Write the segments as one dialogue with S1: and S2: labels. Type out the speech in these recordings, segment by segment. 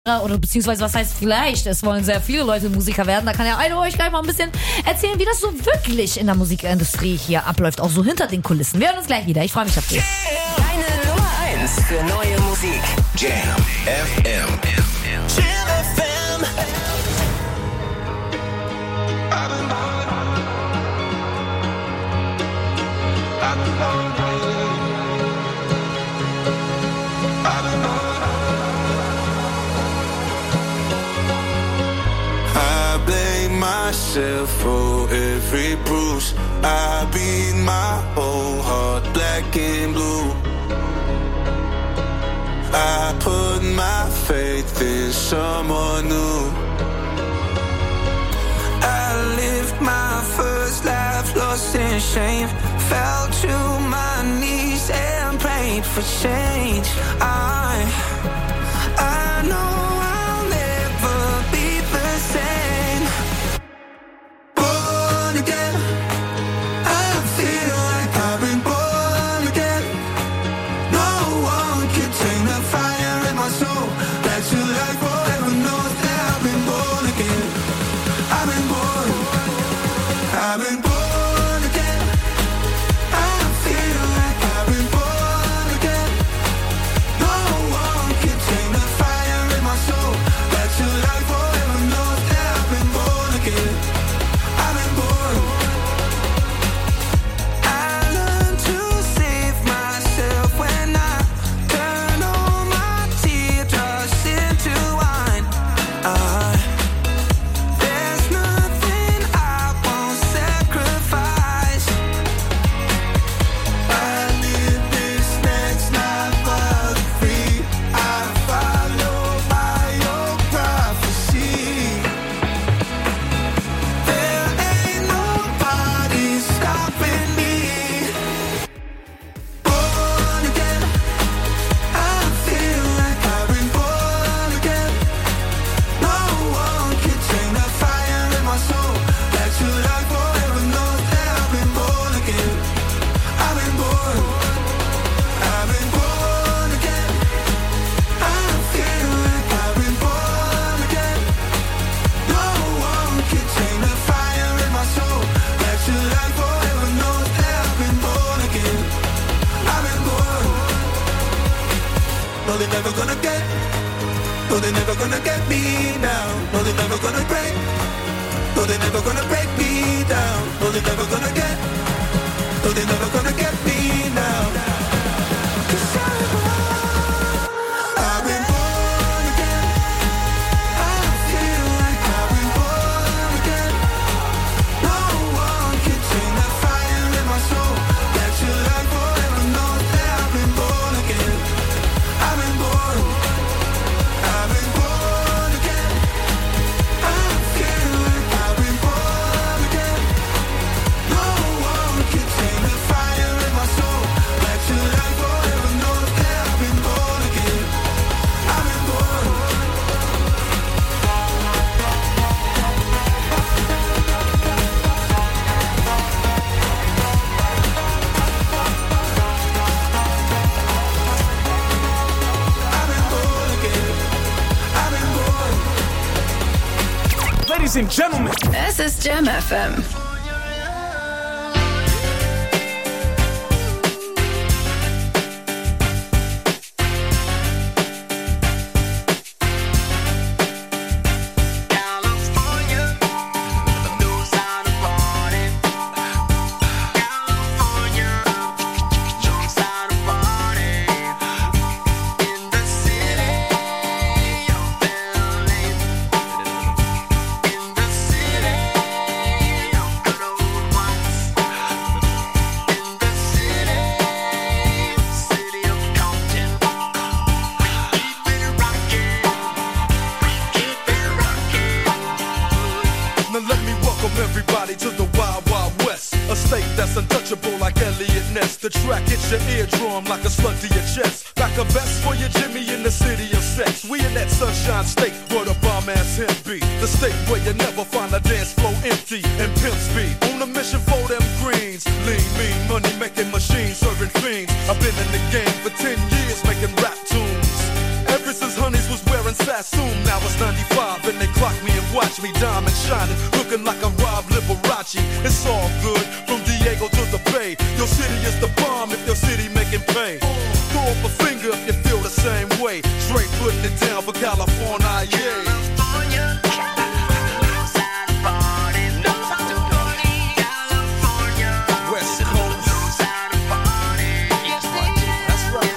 S1: oder beziehungsweise was heißt vielleicht, es wollen sehr viele Leute Musiker werden, da kann ja einer euch gleich mal ein bisschen erzählen, wie das so wirklich in der Musikindustrie hier abläuft, auch so hinter den Kulissen. Wir hören uns gleich wieder, ich freue mich auf dich.
S2: Deine Nummer 1 für neue Musik.
S3: Jam FM.
S2: Jam FM.
S4: Myself for every bruise. I beat my whole heart black and blue. I put my faith in someone new. I lived my first life lost in shame. Fell to my knees and prayed for change. I know I'll never be the same.
S5: Ladies and gentlemen,
S2: this is Jam FM.
S6: The track hits your eardrum like a slug to your chest. Like a vest for your Jimmy in the city of sex. We in that sunshine state where the bomb ass him be. The state where you never find a dance floor empty and pimp speed. On a mission for them greens. Lean, mean, money making machines serving fiends. I've been in the game for 10 years making rap tunes. Ever since Honeys was wearing in Sassoon, now it's 95, and they clock me and watch me diamond shining, looking like a Rob Liberace. It's all good, from Diego to the Bay. Your city is the bomb if your city making pay. Throw up a finger if you feel the same way. Straight putting it down for California, yeah. West Coast. That's right.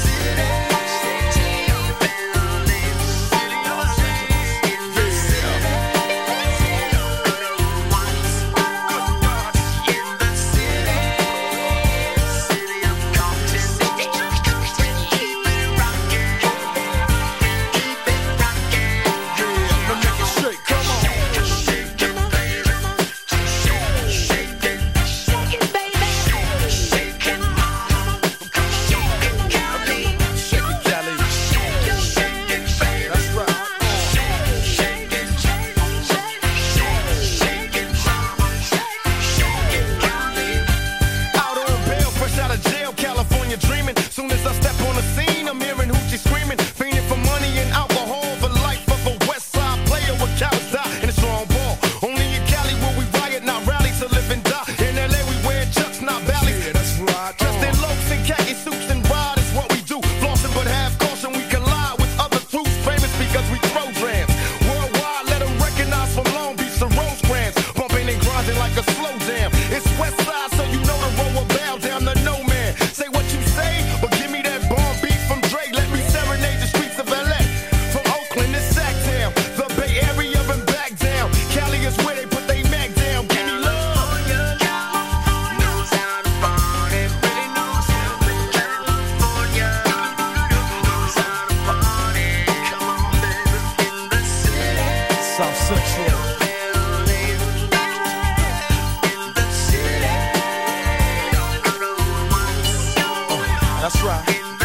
S6: That's right.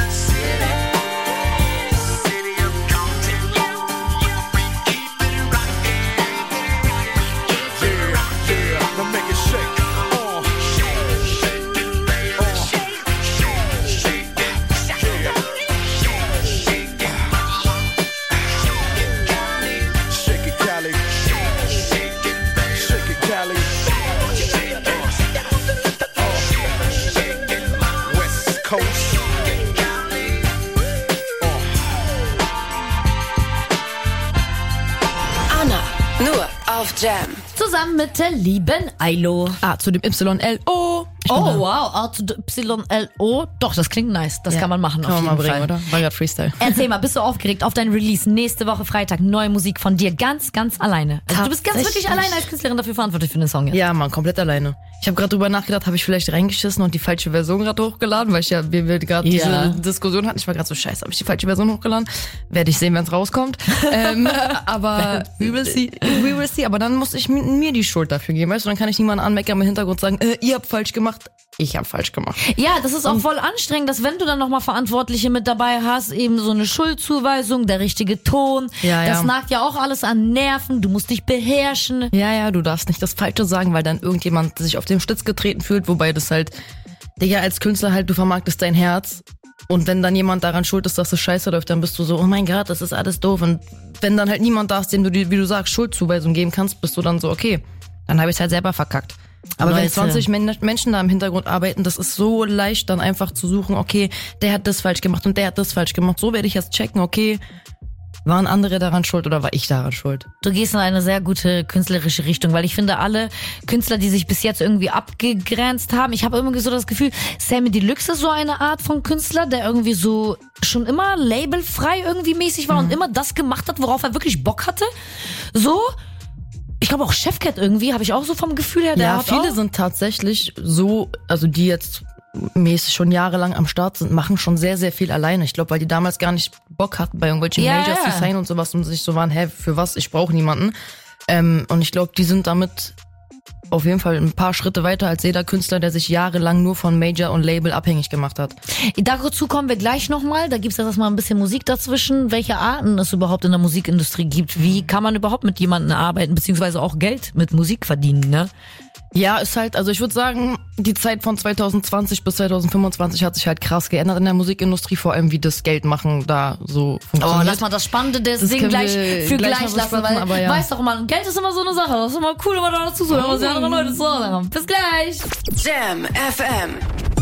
S2: Anna, nur auf Jam.
S1: Zusammen mit der lieben Ailo.
S7: A zu dem YLO.
S1: Oh wow, A zu YLO. Doch, das klingt nice. Das kann man machen.
S7: Kann
S1: auf
S7: man
S1: jeden
S7: mal bringen,
S1: Fall.
S7: oder? War gerade Freestyle.
S1: Erzähl mal, bist du aufgeregt auf dein Release? Nächste Woche Freitag, neue Musik von dir. Ganz, ganz alleine. Also du bist ganz wirklich alleine als Künstlerin dafür verantwortlich für den Song jetzt.
S7: Ja, Mann, komplett alleine. Ich habe gerade drüber nachgedacht, habe ich vielleicht reingeschissen und die falsche Version gerade hochgeladen, weil wir gerade diese Diskussion hatten. Ich war gerade so, scheiße, habe ich die falsche Version hochgeladen? Werde ich sehen, wenn es rauskommt. Aber we will see. Aber dann muss ich mir die Schuld dafür geben, weißt du? Dann kann ich niemanden anmeckern im Hintergrund sagen, ihr habt falsch gemacht. Ich habe falsch gemacht.
S1: Ja, das ist auch voll anstrengend, dass wenn du dann nochmal Verantwortliche mit dabei hast, eben so eine Schuldzuweisung, der richtige Ton, das nagt ja auch alles an Nerven, du musst dich beherrschen.
S7: Ja, du darfst nicht das Falsche sagen, weil dann irgendjemand sich auf den Stütz getreten fühlt, wobei das halt, Digga, als Künstler halt, du vermarktest dein Herz und wenn dann jemand daran schuld ist, dass es scheiße läuft, dann bist du so, oh mein Gott, das ist alles doof und wenn dann halt niemand da ist, dem du, wie du sagst, Schuldzuweisung geben kannst, bist du dann so, okay, dann habe ich es halt selber verkackt. Aber
S1: Leute,
S7: wenn 20 Menschen da im Hintergrund arbeiten, das ist so leicht, dann einfach zu suchen, okay, der hat das falsch gemacht und der hat das falsch gemacht. So werde ich jetzt checken, okay, waren andere daran schuld oder war ich daran schuld?
S1: Du gehst in eine sehr gute künstlerische Richtung, weil ich finde, alle Künstler, die sich bis jetzt irgendwie abgegrenzt haben, ich habe irgendwie so das Gefühl, Samy Deluxe ist so eine Art von Künstler, der irgendwie so schon immer labelfrei irgendwie mäßig war und immer das gemacht hat, worauf er wirklich Bock hatte. So. Ich glaube auch Chefcat irgendwie, habe ich auch so vom Gefühl her. Der hat
S7: viele
S1: auch
S7: sind tatsächlich so, also die jetzt mäßig schon jahrelang am Start sind, machen schon sehr, sehr viel alleine. Ich glaube, weil die damals gar nicht Bock hatten, bei irgendwelchen Majors zu sein und sowas und sich so waren, für was, ich brauche niemanden. Und ich glaube, die sind damit auf jeden Fall ein paar Schritte weiter als jeder Künstler, der sich jahrelang nur von Major und Label abhängig gemacht hat.
S1: Dazu kommen wir gleich nochmal. Da gibt's jetzt mal ein bisschen Musik dazwischen. Welche Arten es überhaupt in der Musikindustrie gibt. Wie kann man überhaupt mit jemandem arbeiten, beziehungsweise auch Geld mit Musik verdienen, ne?
S7: Ja, ist halt, also ich würde sagen, die Zeit von 2020 bis 2025 hat sich halt krass geändert in der Musikindustrie, vor allem wie das Geld machen da so funktioniert.
S1: Oh, lass mal das Spannende Ding gleich lassen, weil weißt doch mal, Geld ist immer so eine Sache, das ist immer cool, wenn man da dazu so, was die anderen Leute zu sagen haben. Bis gleich!
S2: Jam FM.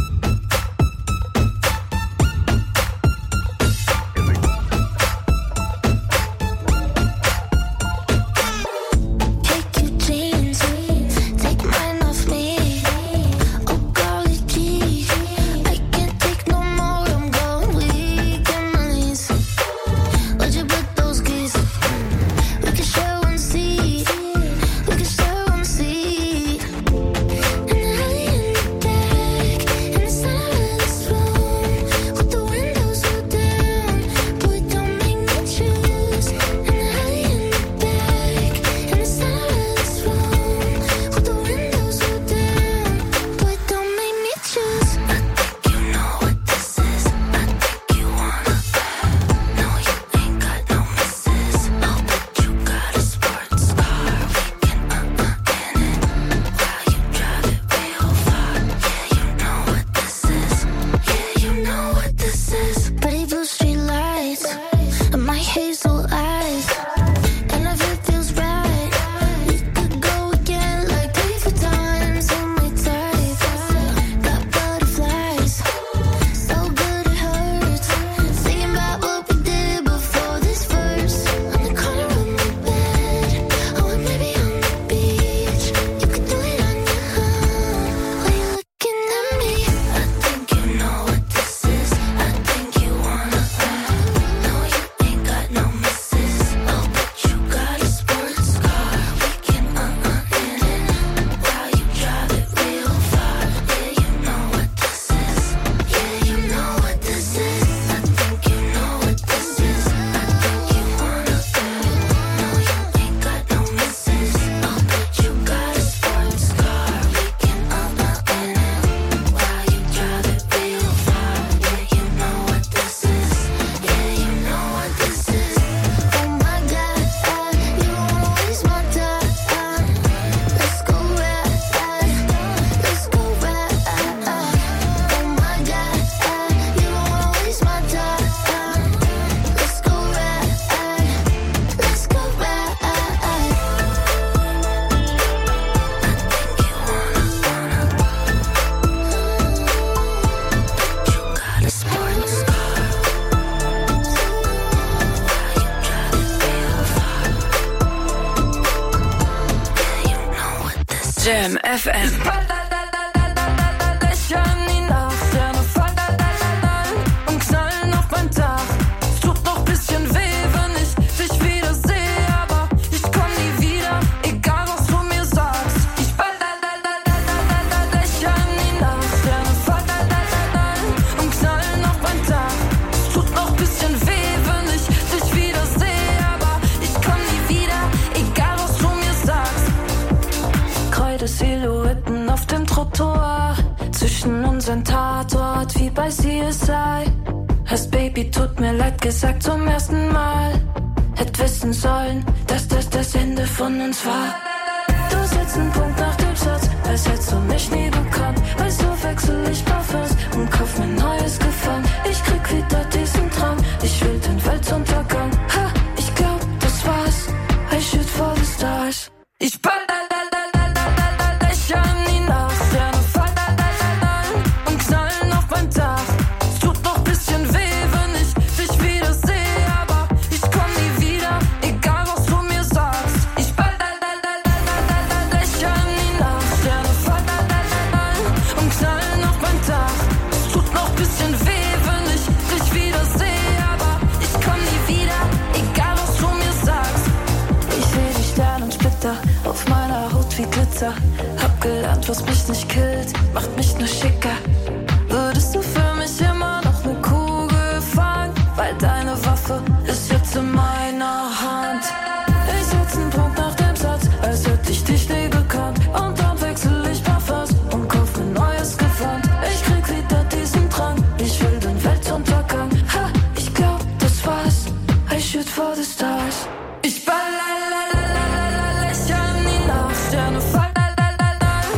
S2: Jam FM.
S8: Silhouetten auf dem Trottoir, zwischen unseren Tatort wie bei CSI. Hast Baby, tut mir leid gesagt zum ersten Mal. Hätt wissen sollen, dass das Ende von uns war. Du setzt einen Punkt nach dem Satz, als hättest du mich nie bekannt. Weißt du, wechsel ich Parfums und kauf mir neues Gefallen. Ich krieg wieder diesen Drang, ich will den Weltuntergang. Ha, ich glaub, das war's, I shoot for the stars. Ich auf meiner Haut wie Glitzer. Hab gelernt, was mich nicht killt, macht mich nur schicker. Würdest du für mich immer noch ne Kugel fangen? Weil deine Waffe ist jetzt in meiner Hand. Ich setz einen Punkt nach dem Satz, als hätte ich dich nie gekannt. Und dann wechsel ich Parfums und kauf mir neues Gewand. Ich krieg wieder diesen Drang, ich will den Weltuntergang. Ha, ich glaub, das war's, I shoot for the stars. Ich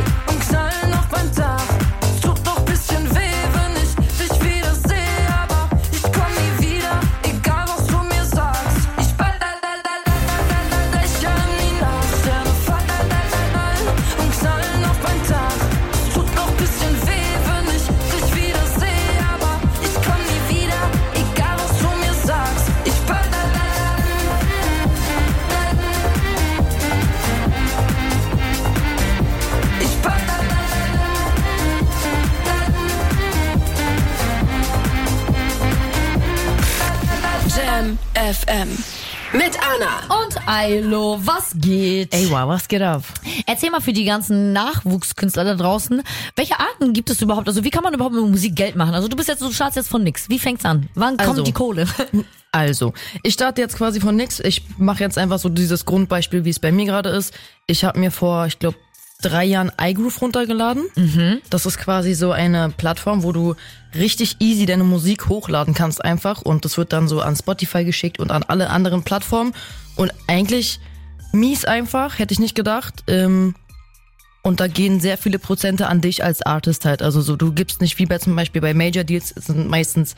S2: FM. Mit Anna.
S1: Und Ailo, was geht?
S7: Ey, wow, was geht ab?
S1: Erzähl mal für die ganzen Nachwuchskünstler da draußen, welche Arten gibt es überhaupt? Also wie kann man überhaupt mit Musik Geld machen? Also du startest jetzt von nix. Wie fängt's an? Wann kommt die Kohle?
S7: Also, ich starte jetzt quasi von nix. Ich mache jetzt einfach so dieses Grundbeispiel, wie es bei mir gerade ist. Ich habe mir vor, ich glaube, 3 Jahren iGroove runtergeladen. Das ist quasi so eine Plattform, wo du richtig easy deine Musik hochladen kannst einfach und das wird dann so an Spotify geschickt und an alle anderen Plattformen und eigentlich mies einfach, hätte ich nicht gedacht. Und da gehen sehr viele Prozente an dich als Artist halt. Also so, du gibst nicht wie bei zum Beispiel bei Major Deals, sind meistens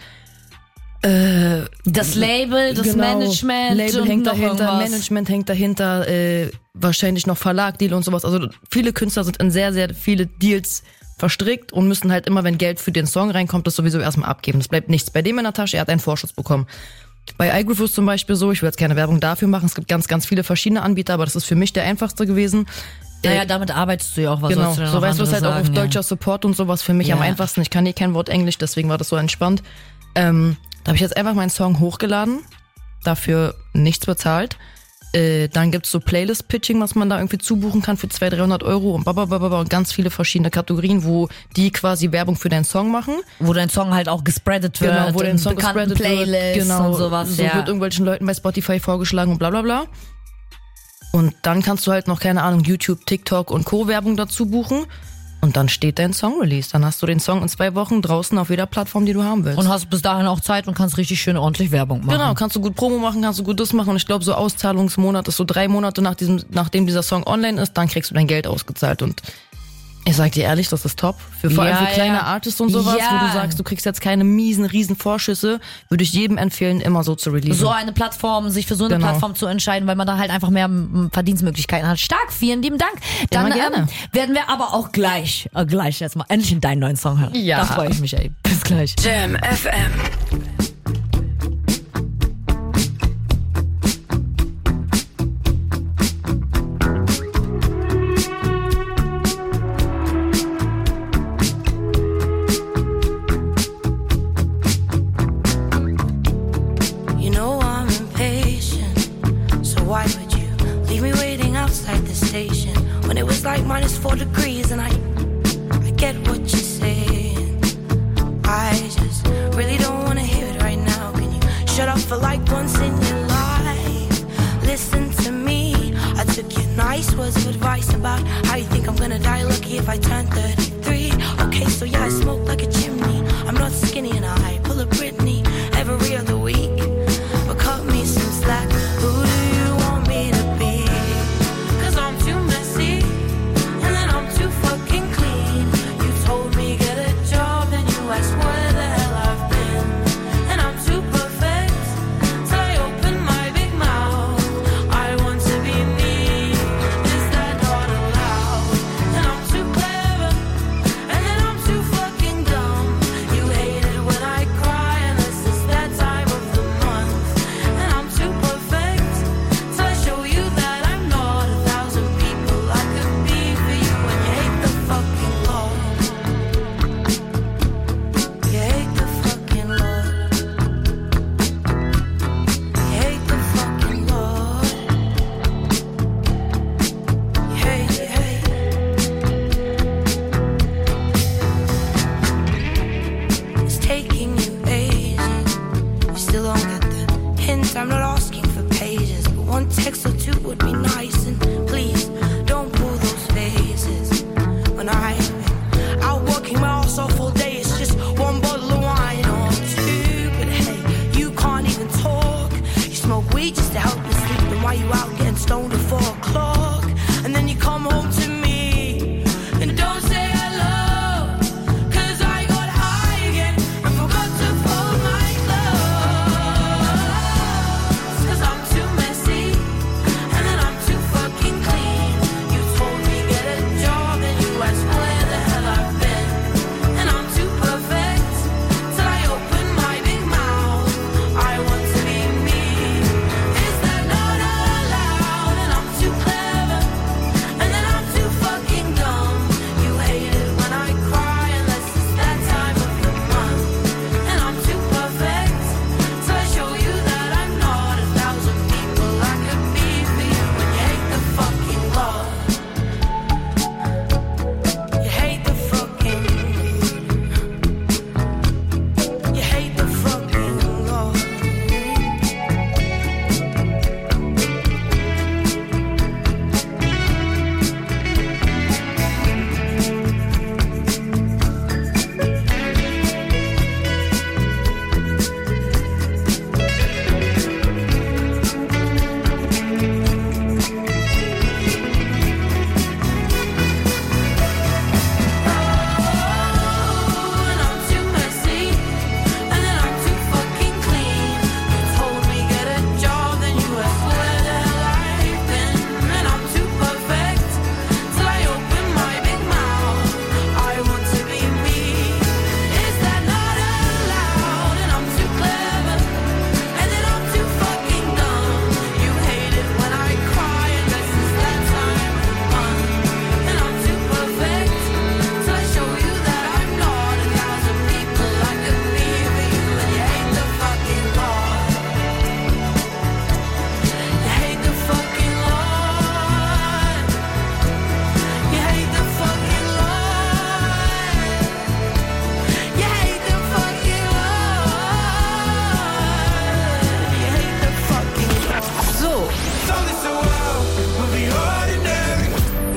S1: das Label, das Management,
S7: Label
S1: und
S7: hängt
S1: noch
S7: dahinter,
S1: irgendwas.
S7: Management hängt dahinter, wahrscheinlich noch Verlag, Deal und sowas. Also viele Künstler sind in sehr, sehr viele Deals verstrickt und müssen halt immer, wenn Geld für den Song reinkommt, das sowieso erstmal abgeben. Das bleibt nichts bei dem in der Tasche, er hat einen Vorschuss bekommen. Bei iGroove ist zum Beispiel so, ich will jetzt keine Werbung dafür machen, es gibt ganz, ganz viele verschiedene Anbieter, aber das ist für mich der einfachste gewesen.
S1: Naja, damit arbeitest du ja auch, was
S7: Genau,
S1: sollst du denn
S7: so
S1: noch
S7: weißt du es halt
S1: anderes
S7: auch auf
S1: sagen,
S7: deutscher Support und sowas für mich
S1: Ja.
S7: am einfachsten. Ich kann kein Wort Englisch, deswegen war das so entspannt. Da habe ich jetzt einfach meinen Song hochgeladen, dafür nichts bezahlt. Dann gibt's so Playlist-Pitching, was man da irgendwie zubuchen kann für 200-300 Euro und und ganz viele verschiedene Kategorien, wo die quasi Werbung für deinen Song machen.
S1: Wo dein Song halt auch gespreadet wird,
S7: Genau, wo dein Song
S1: bekannten
S7: gespreadet
S1: Playlists
S7: wird. Genau,
S1: und sowas.
S7: so
S1: Ja.
S7: wird irgendwelchen Leuten bei Spotify vorgeschlagen und bla bla bla. Und dann kannst du halt noch, keine Ahnung, YouTube, TikTok und Co. Werbung dazu buchen. Und dann steht dein Song-Release. Dann hast du den Song in 2 Wochen draußen auf jeder Plattform, die du haben willst.
S1: Und hast bis dahin auch Zeit und kannst richtig schön ordentlich Werbung machen.
S7: Genau, kannst du gut Promo machen, kannst du gut das machen. Und ich glaube, so Auszahlungsmonat ist so 3 Monate nachdem dieser Song online ist, dann kriegst du dein Geld ausgezahlt. Und ich sag dir ehrlich, das ist top. Vor allem für kleine Artists und sowas,
S1: Ja.
S7: wo du sagst, du kriegst jetzt keine riesen Vorschüsse, würde ich jedem empfehlen, immer so zu releasen.
S1: So eine Plattform, sich für so eine
S7: Genau.
S1: Plattform zu entscheiden, weil man da halt einfach mehr Verdienstmöglichkeiten hat. Stark, vielen lieben Dank. Dann
S7: Immer gerne.
S1: werden wir aber auch gleich jetzt mal endlich in deinen neuen Song hören.
S7: Ja.
S1: Da freue ich mich, ey. Bis gleich.
S2: Jam FM.
S8: You know I'm impatient, so why would you leave me waiting outside the station when it was like -4 degrees and I get what you're saying. I just really don't wanna hear it right now. Can you shut up for like once in your life? Listen to me. I took your nice words of advice about how you think I'm gonna die lucky if I turn 33. Okay, so yeah, I smoke like a chimney. I'm not skinny and I pull a Britney every other week. But cut me some slack. Who do you want me to be? 'Cause I'm too messy and then I'm too fucking clean. You told me get a job and you asked where the hell I've been. And I'm too perfect till I open my big mouth. I want to be me. Is that not allowed? And I'm too clever and then I'm too fucking dumb. You hate it when I cry and this is that time of the month. And I'm too perfect till I show you that I'm not 1,000 people I could be for you. And you hate the fucking Lord. You hate the fucking Lord. You hate the fucking Lord. You hate, you hate. It's taking you ages. You still don't get the hint. I'm not asking for pages, but 1 text or 2 would be nice. And please don't pull those phases. When I'm out working my ass off all day, it's just 1 bottle of wine or 2. But hey, you can't even talk. You smoke weed just to help you sleep. Then why you out getting stoned at 4 o'clock? And then you come home to me and don't say hello. 'Cause I got high again and forgot to fold my clothes. 'Cause I'm too messy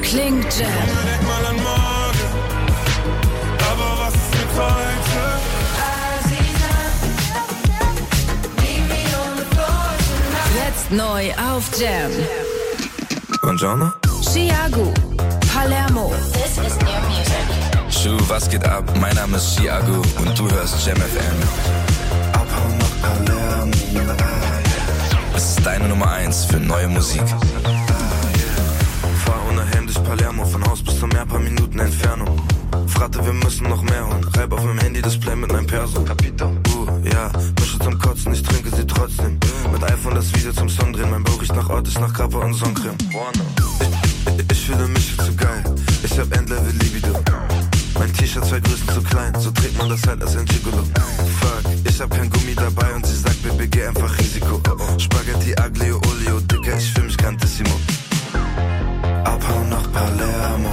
S2: Klingt Jam.
S5: Denk mal an morgen, aber was ist mit heute?
S2: Jetzt neu auf Jam.
S3: Buongiorno.
S2: Chiago, Palermo.
S8: This is new music.
S3: Schuh, was geht ab? Mein Name ist Chiago und du hörst Jam FM. Abhauen nach Palermo. Es ist deine Nummer 1 für neue Musik. Fahr ohne Helm durch Palermo, von Haus bis zum Meer, paar Minuten Entfernung. Fragte, wir müssen noch mehr holen. Reib auf meinem Handy-Display mit einem Perso. Capito. Ja, Mische zum Kotzen, ich trinke sie trotzdem. Mit iPhone das Video zum Song drehen. Mein Bauch riecht nach Ort, ich nach Kappa und Sonnencreme. Ich fühle mich viel zu geil. Ich hab Endlevel Libido. Mein T-Shirt 2 Größen zu klein. So trägt man das halt als ein Gigolo. Fuck, ich hab kein Gummi dabei und sie sagt, Baby, geh einfach Risiko. Spaghetti, Aglio, Olio, Dicker, ich fühl mich grandissimo. Abhauen nach Palermo.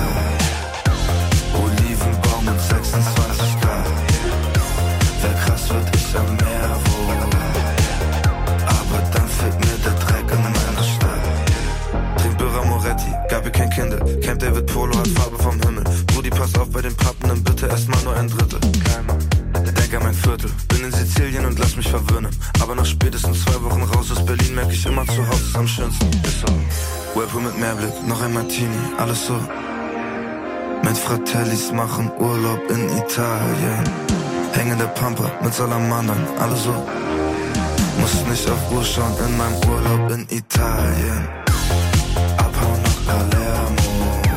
S3: Olivenbaum und 26 Grad. Wär krass, wird ich am Meer wohnen. Aber dann fehlt mir der Dreck in meiner Stadt. Trink Birra Moretti, gab ihr kein Kinder. Camp David Polo hat Farbe vom Himmel. Brudi, pass auf bei den Pappen, bitte erstmal nur ein Drittel. Denk an mein Viertel, bin in Sizilien und lass mich verwöhnen. Aber nach spätestens 2 Wochen raus aus Berlin merk ich immer, zu Hause ist am schönsten. Ist so. Whirlpool mit Meerblick, noch ein Martini, alles so. Mit Fratellis machen Urlaub in Italien. Hängende Pampa mit Salamandern, alles so. Muss nicht auf Uhr schauen in meinem Urlaub in Italien. Abhauen nach Palermo.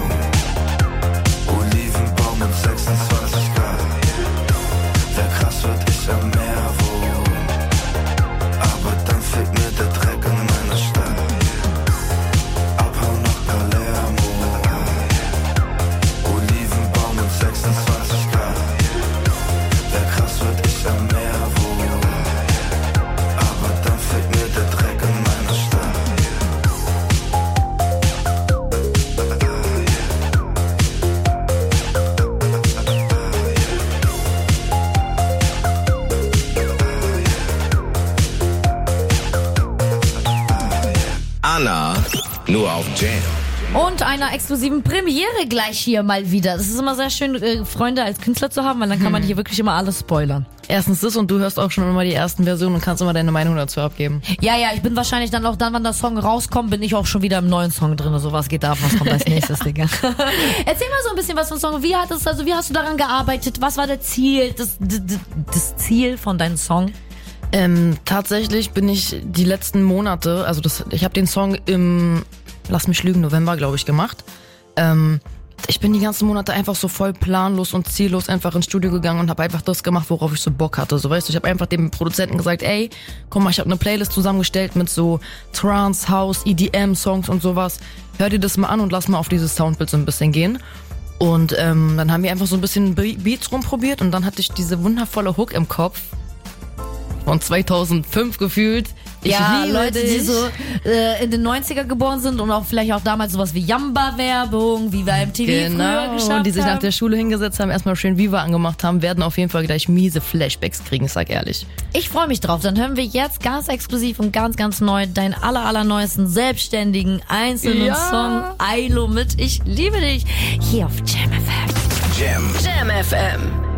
S3: Olivenbaum mit 26 Grad. Wär krass, wird ich am Meer wohnen. Aber dann fehlt mir der Dreck in meiner Stadt. Abhauen nach Palermo. Olivenbaum mit 26 Grad. Wär krass, wird ich am Meer wohnen. Aber dann fehlt mir der Dreck in meiner Stadt. Anna, nur auf Jam.
S1: Und einer exklusiven Premiere gleich hier mal wieder. Das ist immer sehr schön, Freunde als Künstler zu haben, weil dann kann man hier wirklich immer alles spoilern.
S7: Erstens das und du hörst auch schon immer die ersten Versionen und kannst immer deine Meinung dazu abgeben.
S1: Ja, ich bin wahrscheinlich dann auch dann, wann der Song rauskommt, bin ich auch schon wieder im neuen Song drin. Also was geht da, was kommt als nächstes, Digga. Erzähl mal so ein bisschen was vom Song. Wie hast du daran gearbeitet? Was war der Ziel, das Ziel von deinem Song?
S7: Tatsächlich bin ich die letzten Monate, ich habe den Song im, lass mich lügen, November, glaube ich, gemacht. Ich bin die ganzen Monate einfach so voll planlos und ziellos einfach ins Studio gegangen und habe einfach das gemacht, worauf ich so Bock hatte. So, weißt du, ich habe einfach dem Produzenten gesagt, ey, guck mal, ich habe eine Playlist zusammengestellt mit so Trance, House, EDM-Songs und sowas. Hör dir das mal an und lass mal auf dieses Soundbild so ein bisschen gehen. Und dann haben wir einfach so ein bisschen Beats rumprobiert und dann hatte ich diese wundervolle Hook im Kopf. Von 2005 gefühlt. Ich liebe
S1: Leute,
S7: dich.
S1: die so in den 90er geboren sind und auch vielleicht auch damals sowas wie Jamba-Werbung, wie wir MTV früher geschafft haben.
S7: Die sich nach der Schule hingesetzt haben, erstmal schön Viva angemacht haben, werden auf jeden Fall gleich miese Flashbacks kriegen, ich sag ehrlich.
S1: Ich freue mich drauf. Dann hören wir jetzt ganz exklusiv und ganz, ganz neu deinen allerneuesten, selbstständigen, einzelnen Song Ailo mit Ich liebe dich hier auf Jam FM.
S2: Jam FM.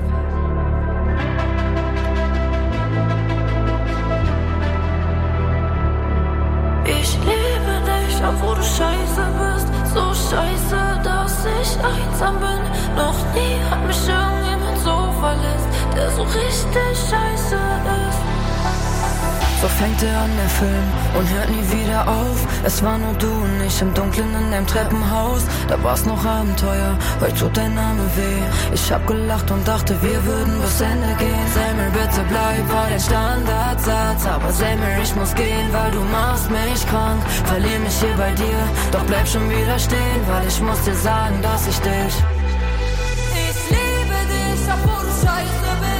S8: Ich liebe dich, obwohl du scheiße bist. So scheiße, dass ich einsam bin. Noch nie hat mich irgendjemand so verletzt, der so richtig scheiße ist. So fängt an der Film und hört nie wieder auf. Es war nur du und ich im Dunkeln in deinem Treppenhaus. Da war's noch Abenteuer, heute tut dein Name weh. Ich hab gelacht und dachte, wir würden bis Ende gehen. Selmer, bitte bleib, war der Standardsatz. Aber Selmer, ich muss gehen, weil du machst mich krank. Verlier mich hier bei dir, doch bleib schon wieder stehen, weil ich muss dir sagen, dass ich dich. Ich liebe dich, obwohl du scheiße bist.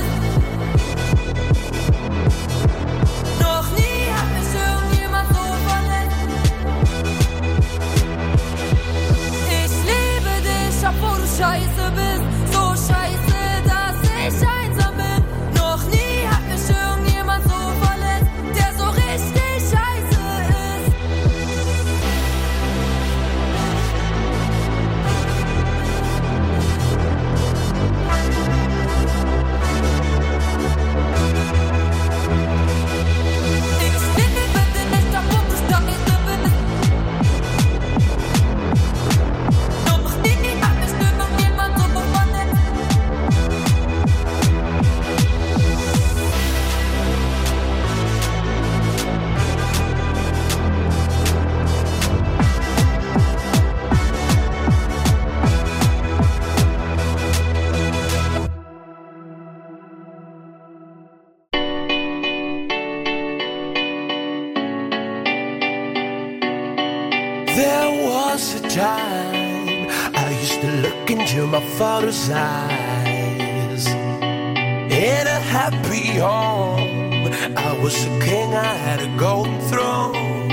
S8: Obwohl du scheiße bist, so scheiße, dass ich einsam bin. Noch nie hat mich irgendjemand so verletzt, der so richtig scheiße ist.
S9: There was a time I used to look into my father's eyes. In a happy home, I was a king, I had a golden throne.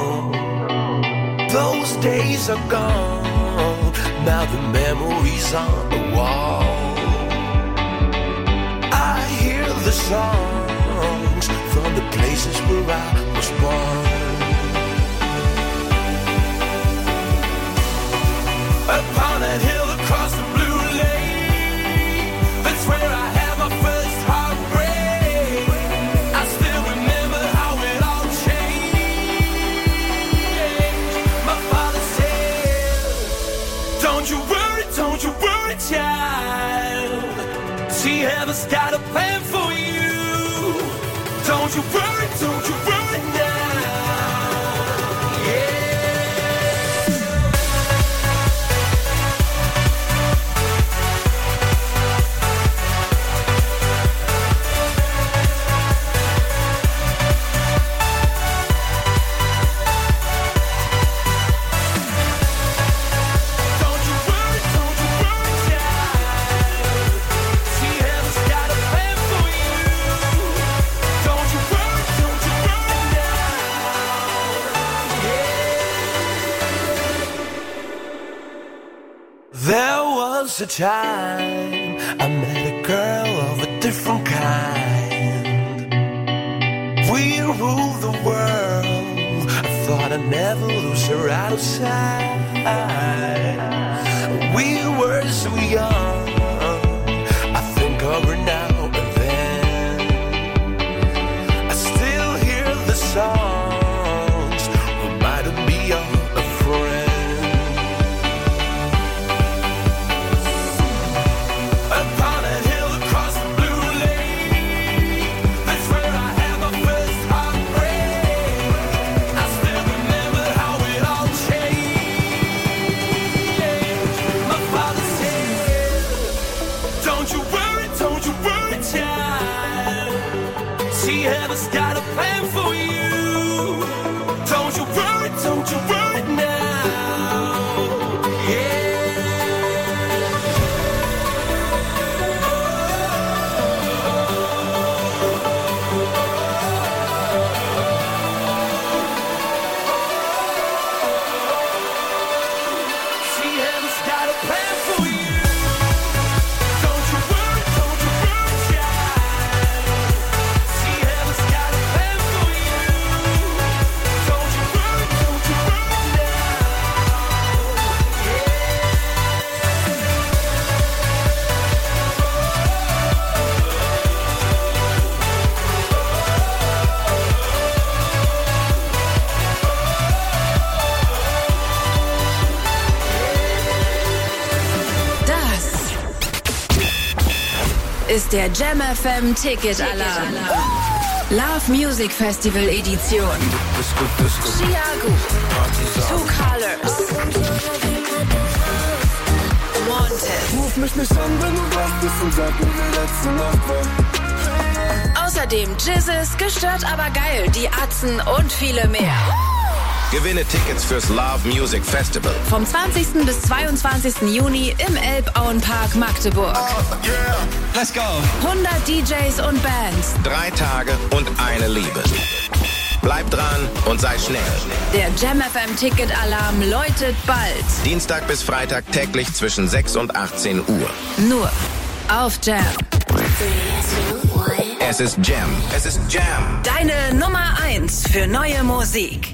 S9: Those days are gone, now the memories on the wall. I hear the songs from the places where I was born. Upon that hill across the blue lake, that's where I had my first heartbreak. I still remember how it all changed. My father said, don't you worry, child. See, heaven's got a plan for you. Don't you worry now. Yeah. There was a time I met a girl of a different kind. We ruled the world. I thought I'd never lose her out of sight. We were so young. I think of her now and then. I still hear the songs reminding me of a friend. Heaven's got a plan for you. Don't you worry now. Yeah. See, heaven's got a plan for you. Don't you worry, child. See, heaven's got a plan for you. Don't you worry now.
S2: Das ist der Jam FM Ticket Alarm. Love Music Festival Edition. Chiago, Two Colors, Montez.
S10: Ruf mich nicht an, wenn du wach bist und sag mir, wie letzte Nacht war.
S2: Außerdem Jizzes, gestört aber geil, die Atzen und viele mehr.
S11: Gewinne Tickets fürs Love Music Festival.
S2: Vom 20. bis 22. Juni im Elbauenpark Magdeburg.
S11: Let's go.
S2: 100 DJs und Bands.
S11: 3 Tage und eine Liebe. Bleib dran und sei schnell.
S2: Der Jam FM Ticket Alarm läutet bald.
S11: Dienstag bis Freitag täglich zwischen 6 und 18 Uhr.
S2: Nur auf Jam.
S11: Es ist Jam. Es ist Jam.
S2: Deine Nummer 1 für neue Musik.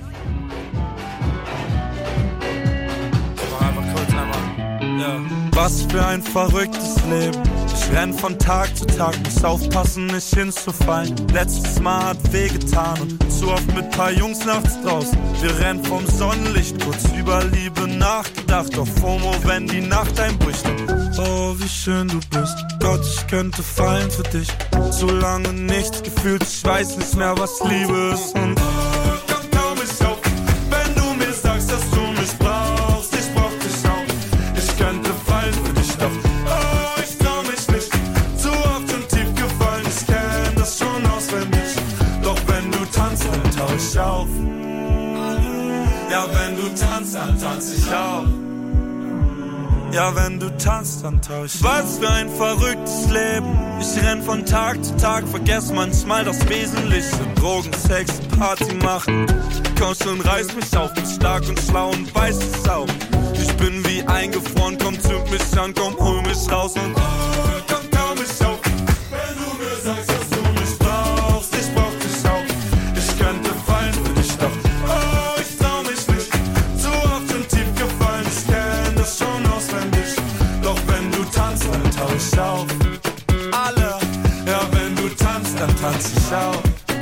S5: Was für ein verrücktes Leben. Ich renn von Tag zu Tag, muss aufpassen, nicht hinzufallen. Letztes Mal hat wehgetan und zu oft mit paar Jungs nachts draußen. Wir rennen vom Sonnenlicht, kurz über Liebe nachgedacht. Auf FOMO, wenn die Nacht einbricht. Oh, wie schön du bist. Gott, ich könnte fallen für dich. Zu lange nichts gefühlt, ich weiß nicht mehr, was Liebe ist. Und komm kaum nicht auf, wenn du mir sagst, dass du mich brauchst. Ich brauch dich auch. Ich könnte fallen für dich, doch oh, ich trau mich nicht. Zu oft schon tief gefallen, ich kenn das schon auswendig. Doch wenn du tanzt, dann tau ich auf. Ja, wenn du tanzt, dann tanz ich auch. Ja, wenn du tanzt, dann tausch ich. Was für ein verrücktes Leben. Ich renn von Tag zu Tag, vergess manchmal das Wesentliche. Drogen, Sex, Party machen. Komm schon, reiß mich auf, bin stark und schlau und weiß es auch. Ich bin wie eingefroren, komm, zünd mich an, komm, hol mich raus und komm, tau mich auf. Wenn du mir sagst, dass du mich brauchst, ich brauch dich auch. Ich könnte fallen für dich, doch ich trau mich nicht. Zu oft schon tief gefallen, ich kenn das schon auswendig. Doch wenn du tanzt, dann tau ich auf. Alle, ja, wenn du tanzt, dann tanz ich auch.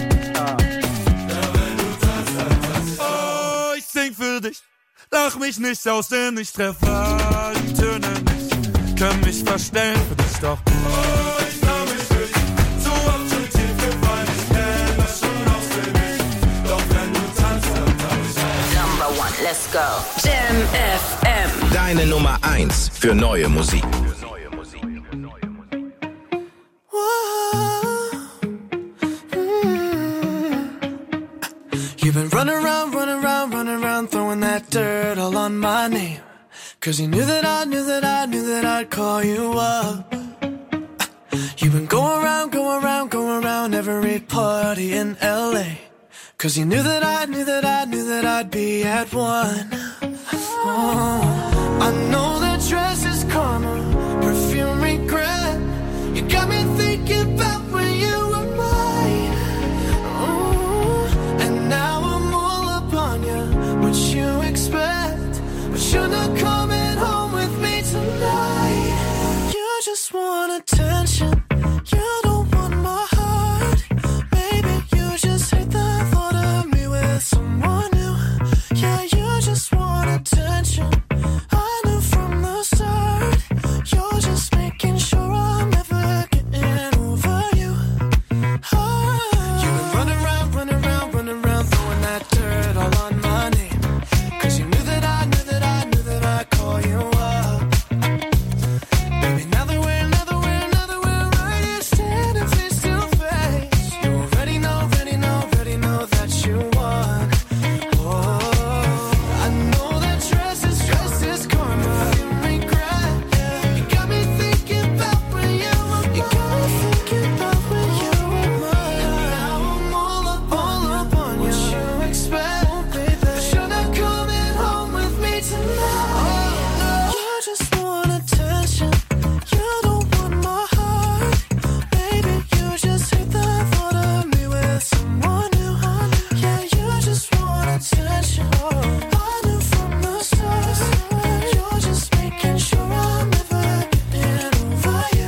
S5: Sing für dich, lach mich nicht aus, denn ich treffe alle Töne nicht. Können mich verstellen für dich, doch ich trau mich nicht. So oft schon tief gefallen, ich kenn das schon auswendig. Doch wenn du tanzt, dann tau ich auf.
S2: Number 1, let's go. Jam FM.
S11: Deine Nummer 1 für neue Musik.
S4: You've been running around, throwing that dirt all on my name. Cause you knew that I'd call you up. You've been going around every party in LA. Cause you knew that I'd be at one. Oh, I know that dress is karma, perfume regret. You got me thinking about when you were mine. And now I'm all up on you, what you expect. But you're not coming home with me tonight. You just want attention, you don't want my heart. Baby, you just hate the thought of me with someone new. Yeah, you just want attention, I knew from the start. You're just making sure I'm never getting over you. You've been running around, throwing that dirt all on my name. Cause you knew that I'd call you up. Baby, now that we're right here standing face to face. You already know that you won. Oh, I know that dress is karma, regret. You got me thinking about when you were mine. Now I'm all up on you. What you expect? But you're not coming home with me tonight. You just want attention, you don't want my heart. Baby, you just hate the thought of me with someone new. Yeah, you just want attention, I knew from the start. You're just making sure I'm never getting over you.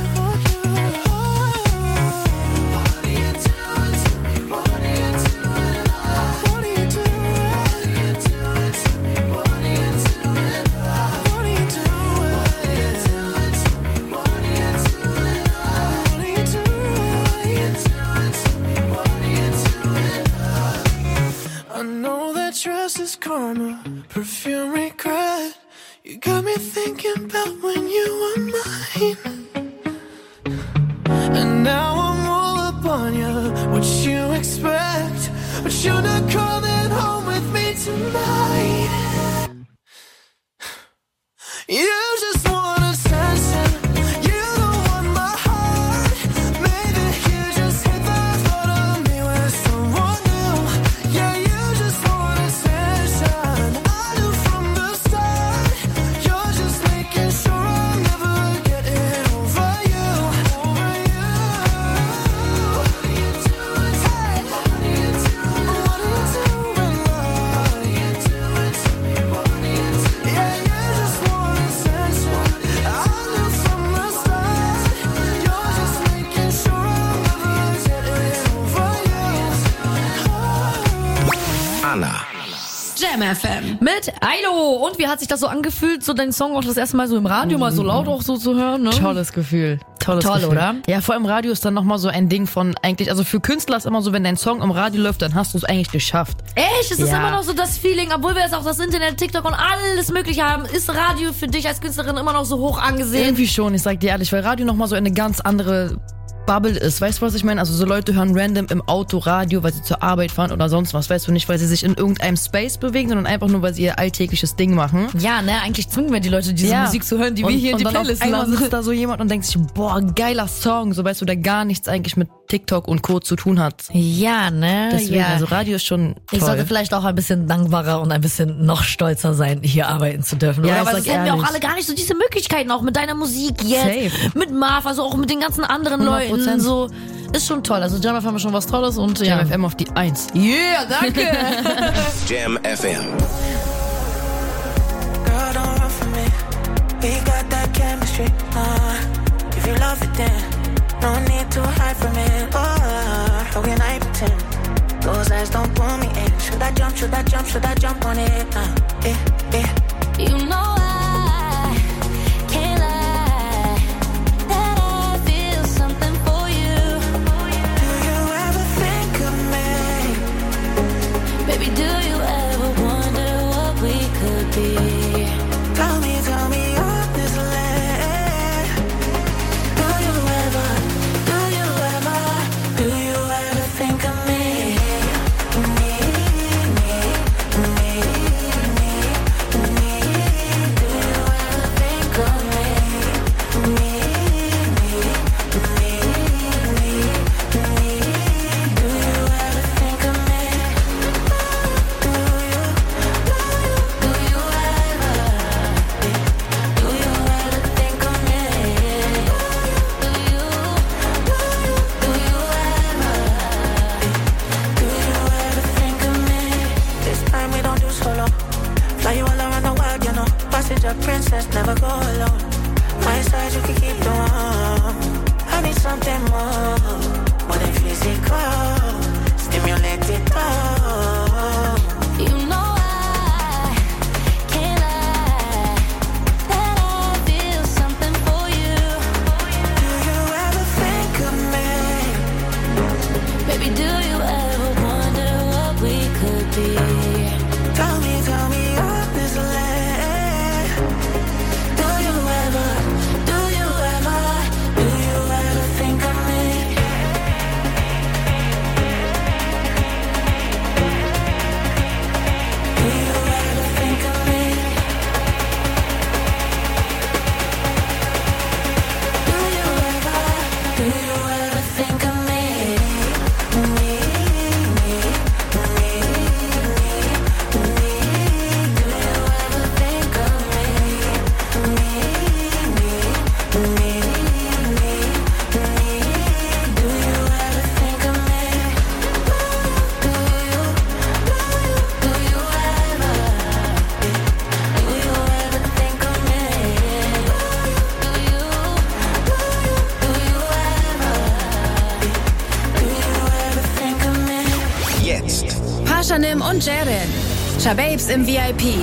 S4: What are you doing to me? What are you doing? What are you doing? What are you doing to me? What are you doing? What are you doing? What are you doing to me? What are you doing? What are you doing to me? What are you doing? I know that dress is karma, perfume regret. You got me thinking about when you were mine. And now I'm all up on you, what you expect. But you're not coming home with me tonight. You just want attention, you don't want my heart. Maybe you just hate the thought of me with someone new. Yeah, you just want attention, I knew from the start. You're just making sure I'm never getting over you. What are you doing? What are you doing? What are you doing? What are you doing to me? What are you doing? Yeah, you just want attention, I knew from the start. You're just making sure I'm never getting over you.
S11: Anna.
S2: Jam FM.
S1: Mit Ailo. Und wie hat sich das so angefühlt, so deinen Song auch das erste Mal so im Radio mal so laut auch so zu hören, ne?
S7: Tolles Gefühl. Toll,
S1: Gefühl. Oder?
S7: Ja, vor allem Radio ist dann nochmal so ein Ding von eigentlich, also für Künstler ist immer so, wenn dein Song im Radio läuft, dann hast du es eigentlich geschafft.
S1: Echt? Es ist
S7: Ja.
S1: immer noch so das Feeling, obwohl wir jetzt auch das Internet, TikTok und alles mögliche haben, ist Radio für dich als Künstlerin immer noch so hoch angesehen?
S7: Irgendwie schon, ich sag dir ehrlich, weil Radio nochmal so eine ganz andere Bubble ist. Weißt du, was ich meine? Also so Leute hören random im Auto, Radio, weil sie zur Arbeit fahren oder sonst was. Weißt du, nicht, weil sie sich in irgendeinem Space bewegen, sondern einfach nur, weil sie ihr alltägliches Ding machen.
S1: Ja, ne, eigentlich zwingen wir die Leute, diese Musik zu hören, die wir hier in die Playlist
S7: laden. Und dann
S1: sitzt
S7: da so jemand und denkt sich, boah, geiler Song, so weißt du, der gar nichts eigentlich mit TikTok und Co. zu tun hat.
S1: Ja, ne?
S7: Deswegen,
S1: ja.
S7: also Radio ist schon
S1: Ich
S7: toll.
S1: sollte vielleicht auch ein bisschen dankbarer und ein bisschen noch stolzer sein, hier arbeiten zu dürfen.
S7: Ja,
S1: oder? Weil
S7: ich
S1: sonst hätten wir
S7: ehrlich.
S1: auch alle gar nicht so diese Möglichkeiten, auch mit deiner Musik jetzt,
S7: Safe.
S1: mit Marv, also auch mit den ganzen anderen Leuten.
S7: 100%.
S1: So, ist schon toll. Also Jam FM ist schon was Tolles und ja.
S7: Jam FM auf die 1.
S1: Yeah, danke.
S11: Jam FM.
S4: Girl, don't run from me. We got that chemistry. If you love it, then no need to hide from it. How can I pretend? Those eyes don't pull me in. Should I jump? Should I jump? Should I jump on it?
S8: You know I can't lie that I feel something for you.
S4: Do you ever think of me?
S8: Baby, do you ever wonder what we could be?
S4: Tell me honestly. Do you ever think of me? A princess, never go alone. My side, you can keep the warm. I need something more than physical. Stimulated love.
S8: You know I can't lie that I feel something for you.
S4: Do you ever think of me?
S8: Baby, do you ever wonder what we could be?
S4: Tell me honestly.
S2: Pashanim und Jared. Shababes im VIP.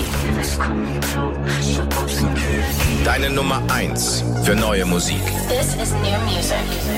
S11: Deine Nummer 1 für neue Musik.
S8: This is new music.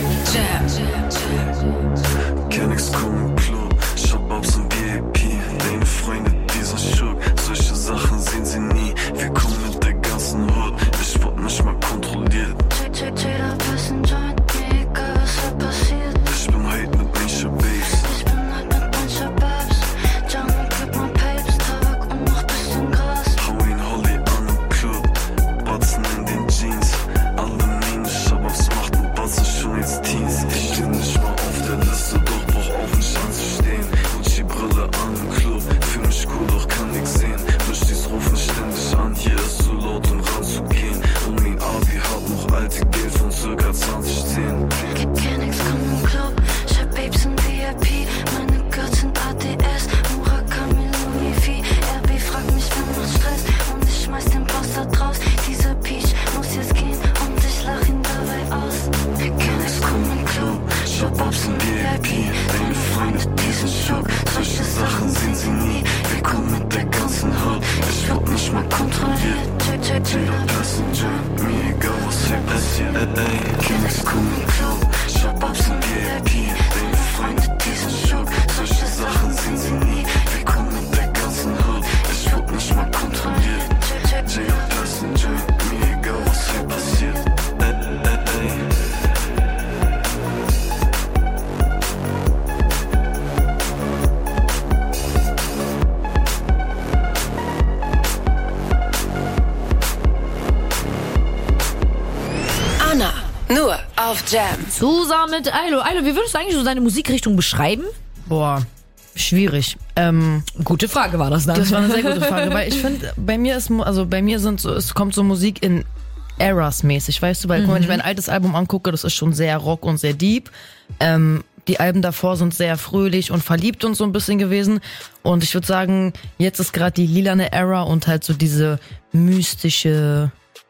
S2: Jam.
S10: Kenn nix kommen Club, Shababs im VIP. Deine Freunde, dieser Schurk, solche Sachen sehen sie nie. Wir kommen mit der ganzen Hood, ich wurde nicht mal kontrolliert.
S8: Jeder Passenger, mir egal was hier passiert.
S10: Ich bin heute mit den Shababs.
S8: Ich bin halt mit den Shababs. Jungle, gib mal Papes, Tabak und noch bisschen Gras.
S10: Hau ihn Holly an im Club, Batzen in den Jeans. Alle meine Shababs machten Batzen schon jetzt Teens. Ich steh nicht mal auf der Liste, doch brauch auf mich anzustehen. Gucci-Brille an im Club, fühl mich cool, doch kann nix sehen. Mischtis rufen ständig an, hier ist zu laut, um ranzugehen. Und mein Abi hat noch alte Geld von circa 2010.
S8: Kenn nix, komm im Club. Ich hab Babes im VIP. Meine Girls sind ADS. Murakami, Louis V. RB fragt mich, wer macht Stress. Und ich schmeiß den Boss da draus. Diese Peach muss jetzt gehen. Und ich lach ihn dabei aus.
S10: Wir kennen nix, komm im Club. Shababs im VIP. Deine Freunde, die sind schock. Solche Sachen sehen sie nie. Wir kommen mit der ganzen Hood. Ich werd nicht mal kontrolliert. Jeder Passenger, mir egal was hier passiert. Kenn nix, komm im Club. Shababs im VIP. Deine Freunde, die sind schock. Solche Sachen sehen sie nie. Wir kommen mit der ganzen Hood. Ich werd nicht mal kontrolliert. Jeder Passenger, mir egal was hier passiert.
S2: auf Jam.
S1: Zusammen mit Ailo. Ailo, wie würdest du eigentlich so deine Musikrichtung beschreiben?
S7: Boah, schwierig.
S1: Gute Frage war das dann.
S7: Das war eine sehr gute Frage, weil ich finde, es kommt so Musik in Eras mäßig, weißt du, weil wenn ich mein altes Album angucke, das ist schon sehr rock und sehr deep. Die Alben davor sind sehr fröhlich und verliebt und so ein bisschen gewesen. Und ich würde sagen, jetzt ist gerade die lilane Era und halt so diese mystische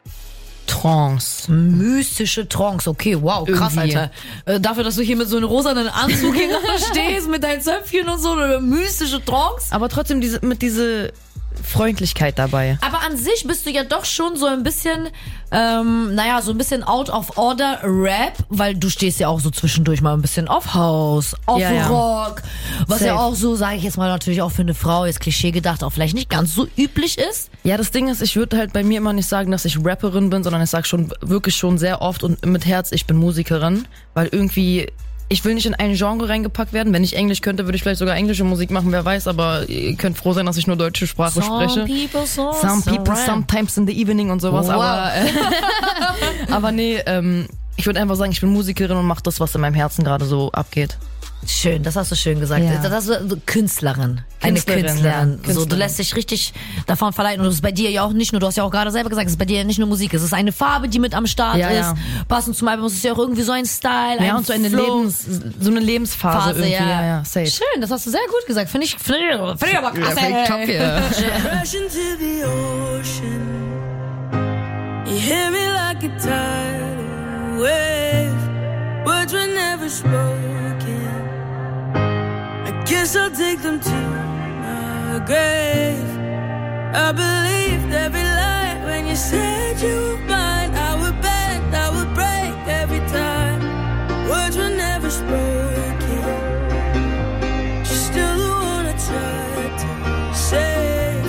S7: Trance.
S1: Mystische Trance, okay, wow, krass,
S7: Irgendwie.
S1: Alter. Dafür, dass du hier mit so einem rosanen Anzug hier stehst, mit deinen Zöpfchen und so, eine mystische Trance.
S7: Aber trotzdem diese Freundlichkeit dabei.
S1: Aber an sich bist du ja doch schon so ein bisschen, so ein bisschen out of order Rap, weil du stehst ja auch so zwischendurch mal ein bisschen auf House, auf Rock, was
S7: Safe.
S1: ja auch so, sage ich jetzt mal natürlich auch für eine Frau, jetzt Klischee gedacht, auch vielleicht nicht ganz so üblich ist.
S7: Ja, das Ding ist, ich würde halt bei mir immer nicht sagen, dass ich Rapperin bin, sondern ich sage wirklich schon sehr oft und mit Herz, ich bin Musikerin, weil irgendwie ich will nicht in ein Genre reingepackt werden. Wenn ich Englisch könnte, würde ich vielleicht sogar englische Musik machen, wer weiß, aber ihr könnt froh sein, dass ich nur deutsche Sprache spreche. Some people sometimes in the evening und sowas, wow. aber nee, ich würde einfach sagen, ich bin Musikerin und mache das, was in meinem Herzen gerade so abgeht.
S1: Schön, das hast du schön gesagt.
S7: Ja.
S1: Das ist Künstlerin. Eine Künstlerin.
S7: Ja.
S1: So, du lässt dich richtig davon verleiten. Und das ist bei dir ja auch nicht nur, du hast ja auch gerade selber gesagt, es ist bei dir ja nicht nur Musik. Es ist eine Farbe, die mit am Start ist. Passend zum Album, es ist ja auch irgendwie so ein Style,
S7: ja, und so eine Lebensphase irgendwie. Ja, safe.
S1: Schön, das hast du sehr gut gesagt. Finde ich aber krass.
S8: Crash into the ocean. You hear me like a tidal wave. Words were never spoken. I guess I'll take them to my grave. I believed every lie when you said you were mine. I would bend, I would break every time. Words were never spoken. You're still the one I tried to save.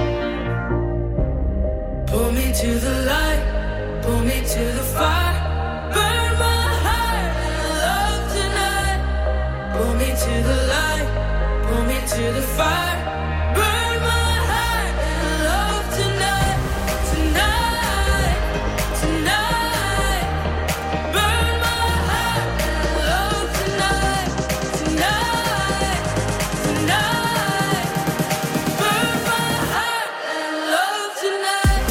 S8: Pull me to the light, pull me to the fire. Burn my heart and love tonight. Pull me to the light, pull me to the fire. Burn my heart and love tonight. Tonight, tonight. Burn my heart and love tonight. Tonight, tonight. Burn my heart and love tonight.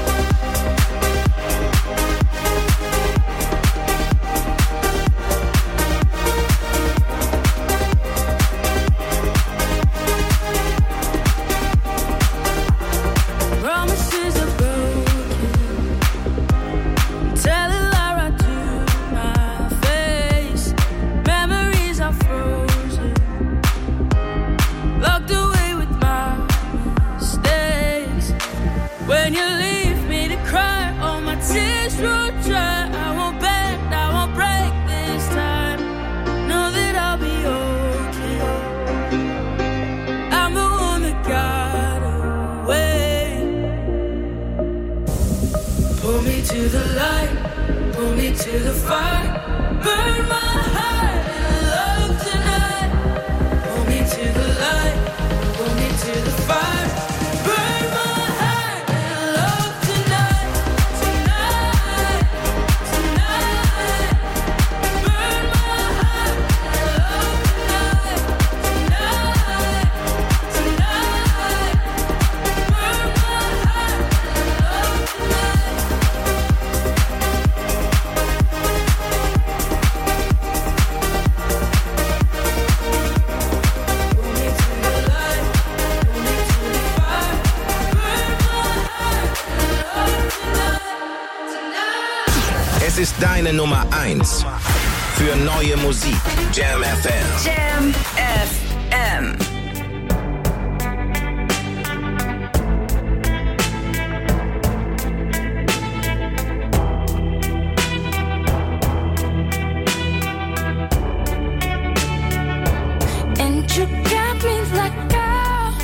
S8: Promises are broken. Tell a lie right to my face. Memories are frozen. Locked away with my mistakes. When you leave me to cry, all my tears roll dry. I won't bend, I won't break this time. Know that I'll be okay. I'm the one that got away. Pull me to the light, pull me to the fire. Burn my heart and love tonight. Pull me to the light, pull me to the fire. Burn my heart and love tonight. Tonight, tonight. Burn my heart and love tonight. Tonight, tonight. Burn my heart and love tonight. Pull me to the light, pull me to the fire. Burn my heart and love tonight. Tonight.
S11: Es ist deine Nummer 1 für neue Musik. Jam FM.
S2: Jam FM.
S8: And you got me like, girl,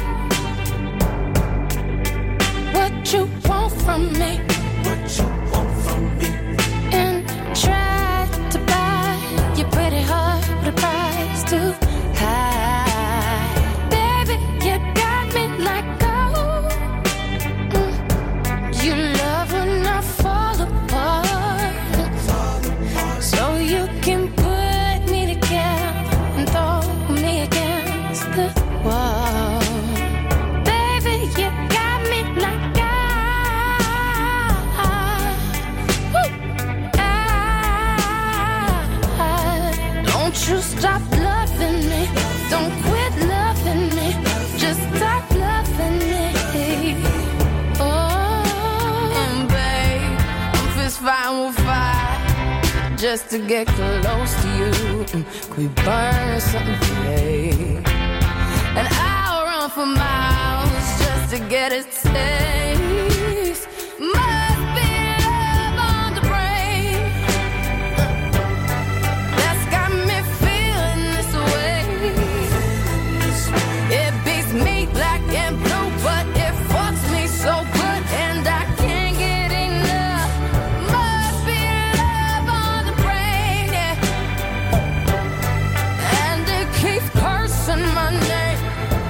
S8: what you want from me? And tried to buy your pretty heart with a price too high. Baby, you got me like, oh, you love when I fall apart. So just to get close to you. Could we burn something today? And I'll run for miles just to get a taste. Must be love on the brain that's got me feeling this way. It beats me black and blue, but it fucks me so good, and I can't get enough. Must be love on the brain, yeah. And it keeps cursing my name.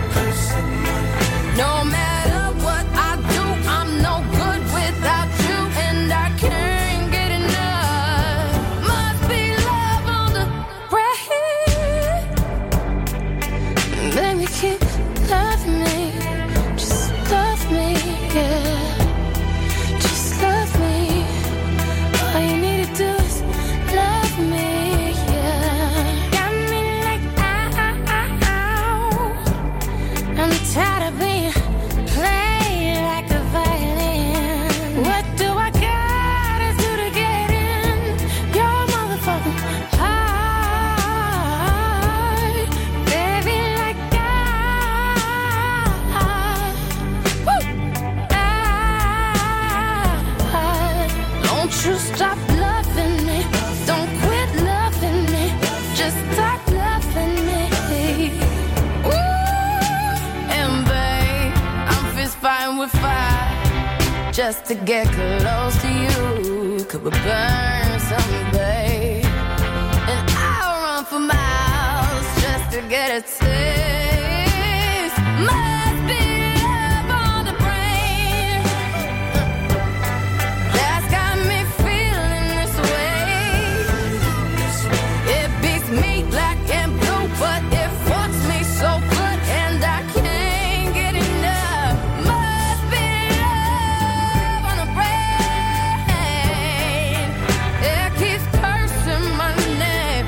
S8: No matter what I do, I'm no good without you, and I can't get enough. Must be love on the brain. Baby, keep loving me, just love me, yeah. Just love me. All you need to do is love me, yeah. Got me like ow. I'm tired of being played like a violin. What do I gotta do to get in your motherfucking heart? Baby, like don't you stop loving me. Don't quit loving me. Just start loving me. Ooh, and babe, I'm fist fighting with fire just to get close to you. Could we burn something, babe? And I'll run for miles just to get a taste. Must be love on the brain that's got me feeling this way. It beats me black and blue, but it fucks me so good, and I can't get enough. Must be love on the brain. It keeps cursing my name.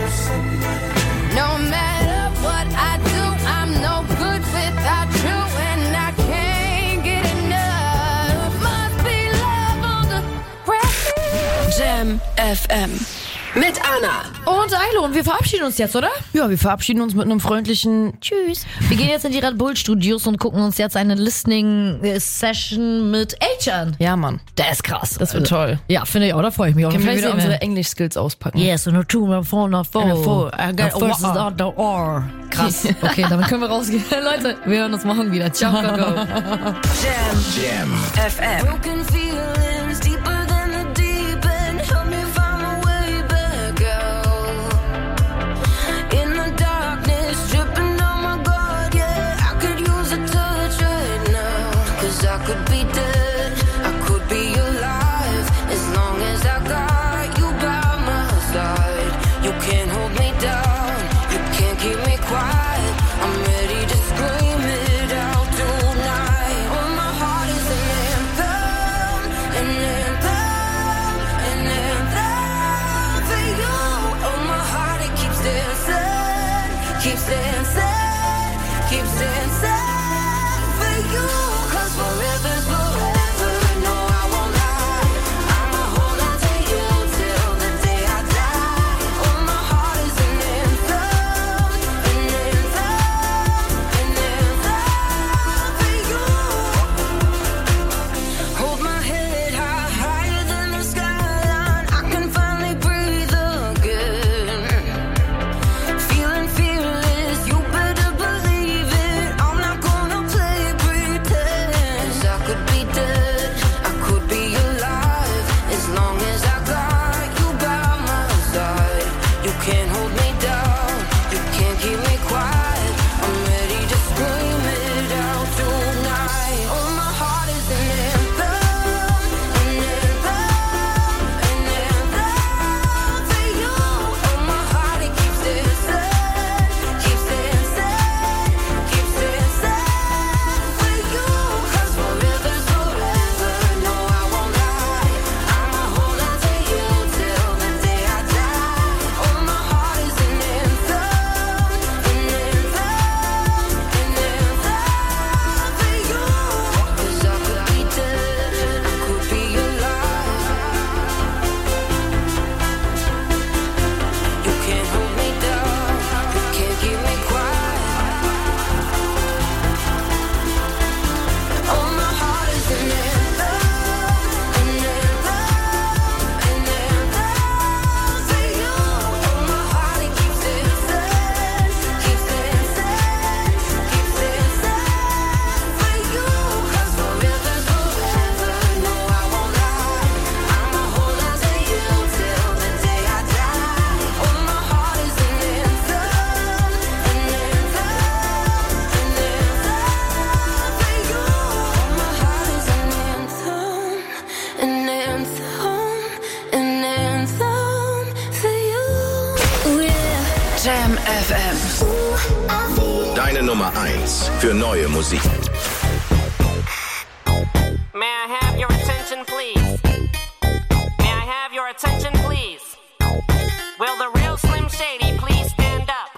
S8: No matter what I do, I'm no good without you, and I can't get enough. Must be love on the brain.
S2: Jam FM. Mit Anna.
S1: Und Ailo, und wir verabschieden uns jetzt, oder?
S7: Ja, wir verabschieden uns mit einem freundlichen Tschüss.
S1: Wir gehen jetzt in die Red Bull Studios und gucken uns jetzt eine Listening-Session mit H an.
S7: Ja, Mann.
S1: Der ist krass.
S7: Das wird toll.
S1: Ja, finde ich auch, da freue ich mich auch.
S7: Können wir
S1: Vielleicht
S7: wieder
S1: sehen wir-
S7: unsere Englisch-Skills auspacken.
S1: Yes, and a two, and a four, and a four.
S7: And a four.
S1: I got a first is on the R. Krass. Okay, damit können wir rausgehen. Leute, wir hören uns morgen wieder. Ciao, Kakao.
S2: Jam FM.
S8: Broken feelings deeper than the deep end. Help me find my way back out. In the darkness, dripping on my guard, yeah. I could use a touch right now. 'Cause I could be dead, I could be alive. As long as I got you by my side. You can't hold me down, you can't keep me quiet. I'm ready to scream it out tonight. Oh, my heart is an anthem, an anthem, an anthem for you. Oh, my heart, it keeps dancing, keeps dancing, keeps dancing for you. 'Cause forever's forever, no, I won't lie.
S2: FM.
S11: Deine Nummer 1 für neue Musik.
S12: May I have your attention, please? May I have your attention, please? Will the real Slim Shady please stand up?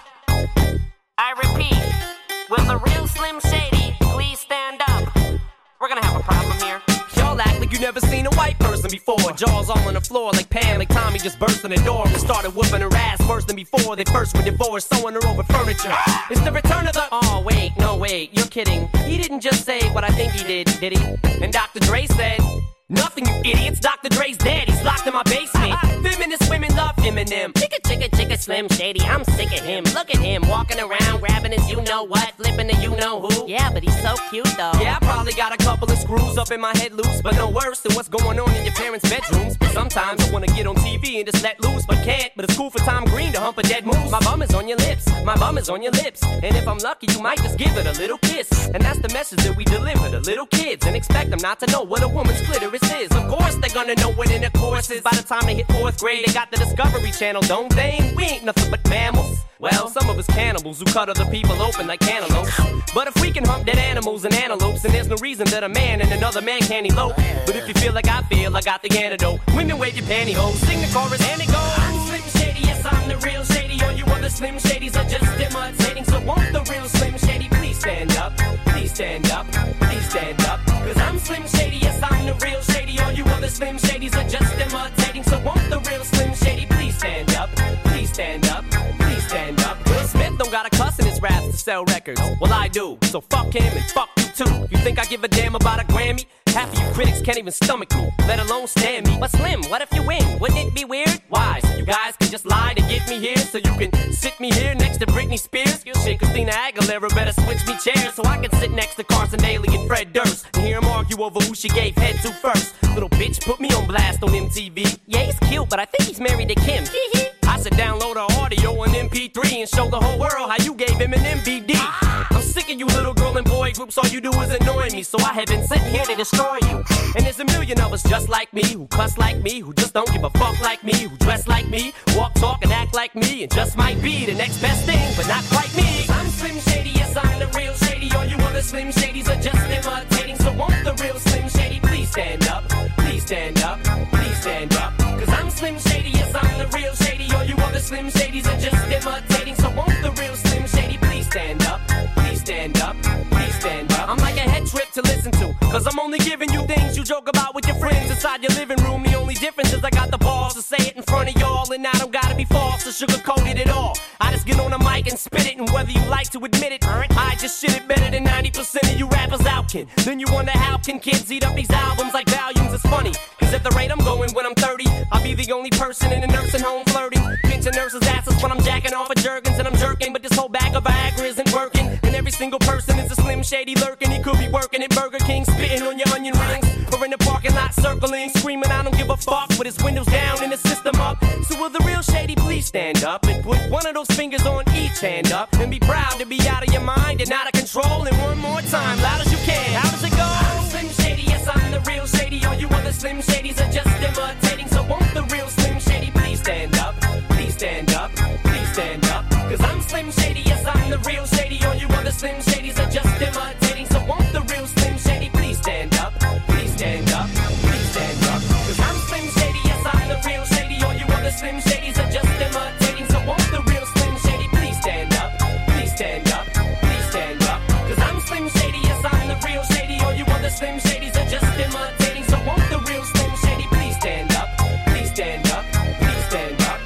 S12: I repeat, will the real Slim Shady please stand up? We're gonna have a problem here.
S13: Y'all act like you never seen a white person before. Jaws all on the floor like Pam, like Tommy just burst in the door and started whooping her ass worse than before. They first were divorced, sewing her over furniture. It's the return of the... Oh, wait, no, wait, you're kidding. He didn't just say what I think he did he? And Dr. Dre said... Nothing, you idiots. Dr. Dre's dead. He's locked in my basement. Feminist women love Eminem. Chicka, Slim Shady. I'm sick of him. Look at him walking around, grabbing his you-know-what, flipping the you-know-who. Yeah, but he's so cute, though. Yeah, I probably got a couple of screws up in my head loose, but no worse than what's going on in your parents' bedrooms. Sometimes I wanna get on TV and just let loose, but can't. But it's cool for Tom Green to hump a dead moose. My bum is on your lips. My bum is on your lips. And if I'm lucky, you might just give it a little kiss. And that's the message that we deliver to little kids and expect them not to know what a woman's clitoris is. Of course they're gonna know what intercourse is. By the time they hit 4th grade, they got the Discovery Channel, don't they? We ain't nothing but mammals. Well, some of us cannibals who cut other people open like cantaloupes. But if we can hump dead animals and antelopes, then there's no reason that a man and another man can't elope. But if you feel like I feel, I got the antidote. Women wave your pantyhose, sing the chorus and it goes. I'm Slim Shady, yes I'm the real Shady. All you other Slim Shadys are just imitating. So won't the real Slim Shady please stand up? Please stand up, please stand up. Cause I'm Slim Shady, yes I'm the real Shady. All you other Slim Shadys are just imitating. So won't the real Slim Shady please stand up? Please stand up, please stand up. Will Smith don't got a cuss in his raps to sell records. Well I do, so fuck him and fuck you too. You think I give a damn about a Grammy? Half of you critics can't even stomach me, let alone stand me. But Slim, what if you win? Wouldn't it be weird? Why? So you guys can just lie to get me here, so you can sit me here next to Britney Spears? Shit, Christina Aguilera better switch me chairs so I can sit next to Carson Daly and Fred Durst and hear them argue over who she gave head to first. Little bitch put me on blast on MTV. Yeah, he's cute, but I think he's married to Kim. I should download her audio on MP3 and show the whole world how you gave him an MVD. I'm sick of you little girl and boy groups, all you do is annoy me, so I have been sitting here to destroy you. And there's a million of us just like me, who cuss like me, who just don't give a fuck like me, who dress like me, walk, talk, and act like me, and just might be the next best thing, but not quite me. I'm Slim Shady, yes I'm the real Shady. All you other Slim Shadys are just imitating. So won't the real Slim Shady please stand up? Please stand up, please stand up. Cause I'm Slim Shady, yes I'm the real Shady. All you other Slim Shadys are just imitating. So won't the real Slim Shady please stand up? Please stand up, please stand up. I'm like a head trip to listen to, cause I'm only giving you things you joke about with your friends inside your living room. The only difference is I got the balls to say it in front of y'all, and I don't gotta be false or sugarcoat it at all. I just get on the mic and spit it, and whether you like to admit it, I just shit it better than 90% of you rappers out can. Then you wonder how can kids eat up these albums like volumes? It's funny, cause at the rate I'm going when I'm 30, I'll be the only person in a nursing home flirting, pinching nurses' asses when I'm jacking off of Jergens and I'm jerking, but this whole bag of Viagra isn't working, and every single person is a Slim Shady lurking. He could be working at Burger King, spitting on your onion rings, or in the parking lot circling, screaming I don't give a fuck with his windows down and his system up. So will the real Shady please stand up and put one of those fingers on each hand up and be proud to be out of your mind and out of control? And one more time, loud as you can. How does it go? I'm Slim Shady, yes I'm the real Shady. All you other Slim Shadys are just imitating. So won't the real Slim Shady please stand up? Please stand up, please stand up. Cause I'm Slim Shady, yes I'm the real Shady. All you other Slim Shadys are just imitating. So won't the real Slim Shady please stand up? Please stand up, please stand up. Cause I'm Slim Shady, yes I'm the real Shady. All you other Slim Shadys are just imitating. So won't the real Slim Shady please stand up? Please stand up, please stand up. Cause I'm Slim Shady, yes I'm the real Shady. All you other Slim Shadys are just imitating. So won't the real Slim Shady please stand up? Please stand up, please stand up.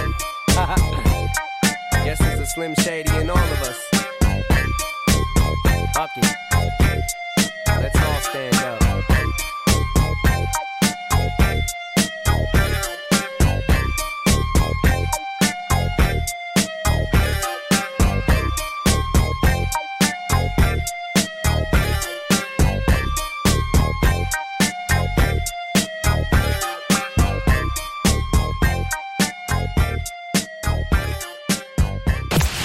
S13: Guess there's a Slim Shady in all of us. Fuck it. Let's all stand up.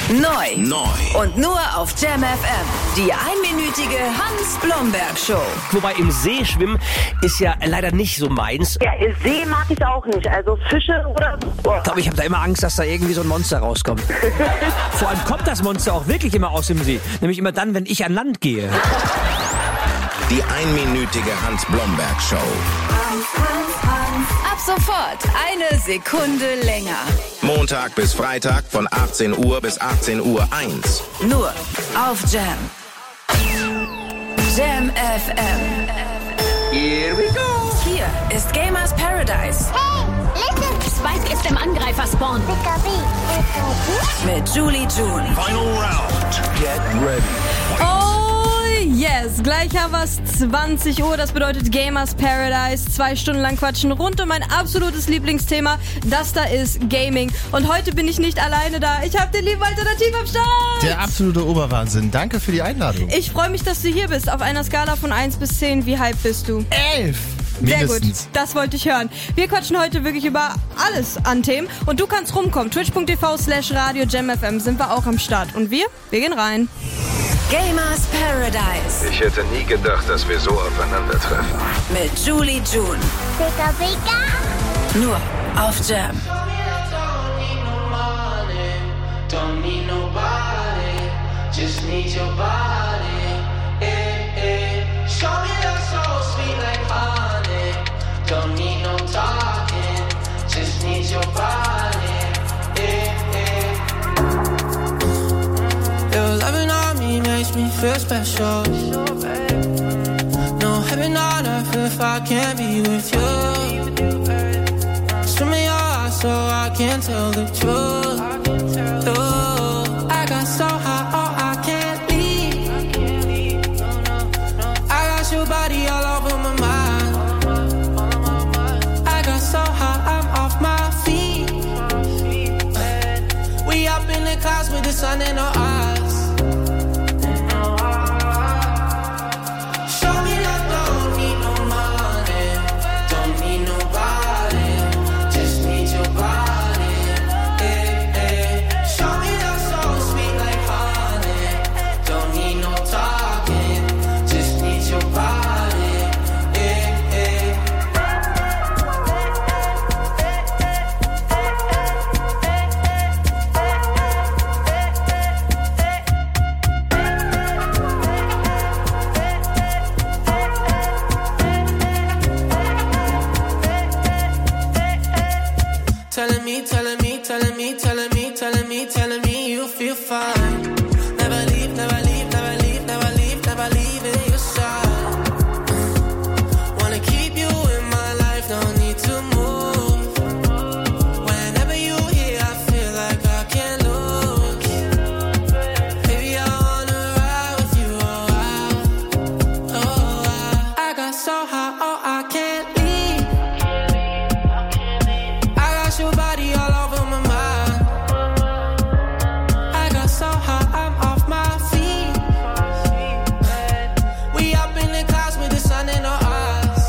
S2: Neu. Und nur auf Jam FM. Die einminütige Hans-Blomberg-Show.
S14: Wobei im See schwimmen ist ja leider nicht so meins.
S15: Ja, See mag ich auch nicht. Also Fische oder so.
S14: Ich glaube, ich habe da immer Angst, dass da irgendwie so ein Monster rauskommt. Vor allem kommt das Monster auch wirklich immer aus dem See. Nämlich immer dann, wenn ich an Land gehe.
S11: Die einminütige Hans-Blomberg-Show.
S2: Ab sofort 1 Sekunde länger.
S11: Montag bis Freitag von 18 Uhr bis 18:01 Uhr.
S2: Nur auf Jam. Jam FM.
S14: Here we go.
S2: Hier ist Gamers Paradise.
S16: Hey, listen. Spike ist im Angreifer-Spawn.
S2: Mit Julie June.
S9: Final round. Get ready.
S17: Oh yes, gleich haben wir es 20 Uhr, das bedeutet Gamers Paradise. 2 Stunden lang quatschen rund um mein absolutes Lieblingsthema, das da ist Gaming. Und heute bin ich nicht alleine da, ich habe den lieben Alternativ am Start.
S18: Der absolute Oberwahnsinn, danke für die Einladung.
S17: Ich freue mich, dass du hier bist. Auf einer Skala von 1 bis 10, wie hyped bist du?
S18: 11.
S17: Sehr
S18: Mindestens.
S17: gut, das wollte ich hören. Wir quatschen heute wirklich über alles an Themen und du kannst rumkommen. Twitch.tv/Radio Jam FM sind wir auch am Start. Und wir gehen rein.
S2: Gamers Paradise.
S19: Ich hätte nie gedacht, dass wir so aufeinandertreffen.
S2: Mit Julie June.
S16: Pika, pika.
S2: Nur auf Jam.
S20: Don't need nobody, just need your body. Show me that so sweet like honey. Don't need no talking, just need your body. Your loving on me makes me feel special. No heaven on earth if I can't be with you. Swim in your eyes so I can tell the truth. I got so high, oh I can't leave. I got your body all over my mind. I got so high, I'm off my feet. We up in the clouds with the sun in our eyes. Show me that don't need no money, don't need nobody, just need your body. Show me that so sweet like honey, don't need no talking, just need your body. Telling me, telling me, telling me, telling me, telling me, telling me you feel fine. Never leave, never leave, never leave, never leave, never leave in your side. Wanna keep you in my life, no need to move. Whenever you here, I feel like I can't lose. Baby, I wanna ride with you a while. Oh, I got so high, oh, I can't leave. I got your body all over my mind. I got so high, I'm off my feet. We up in the clouds with the sun in our eyes.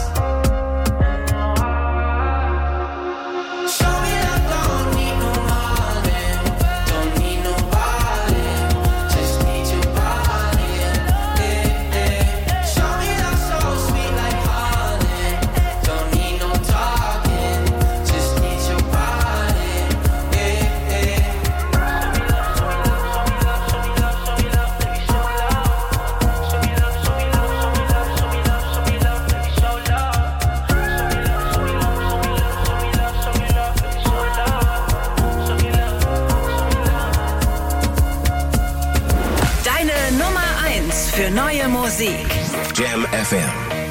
S20: Show me that don't need no money, don't need nobody, just need your body. Show me that so sweet like honey, don't need no talking, just need your body.
S2: Deine Nummer 1 für neue Musik.
S11: Jam FM.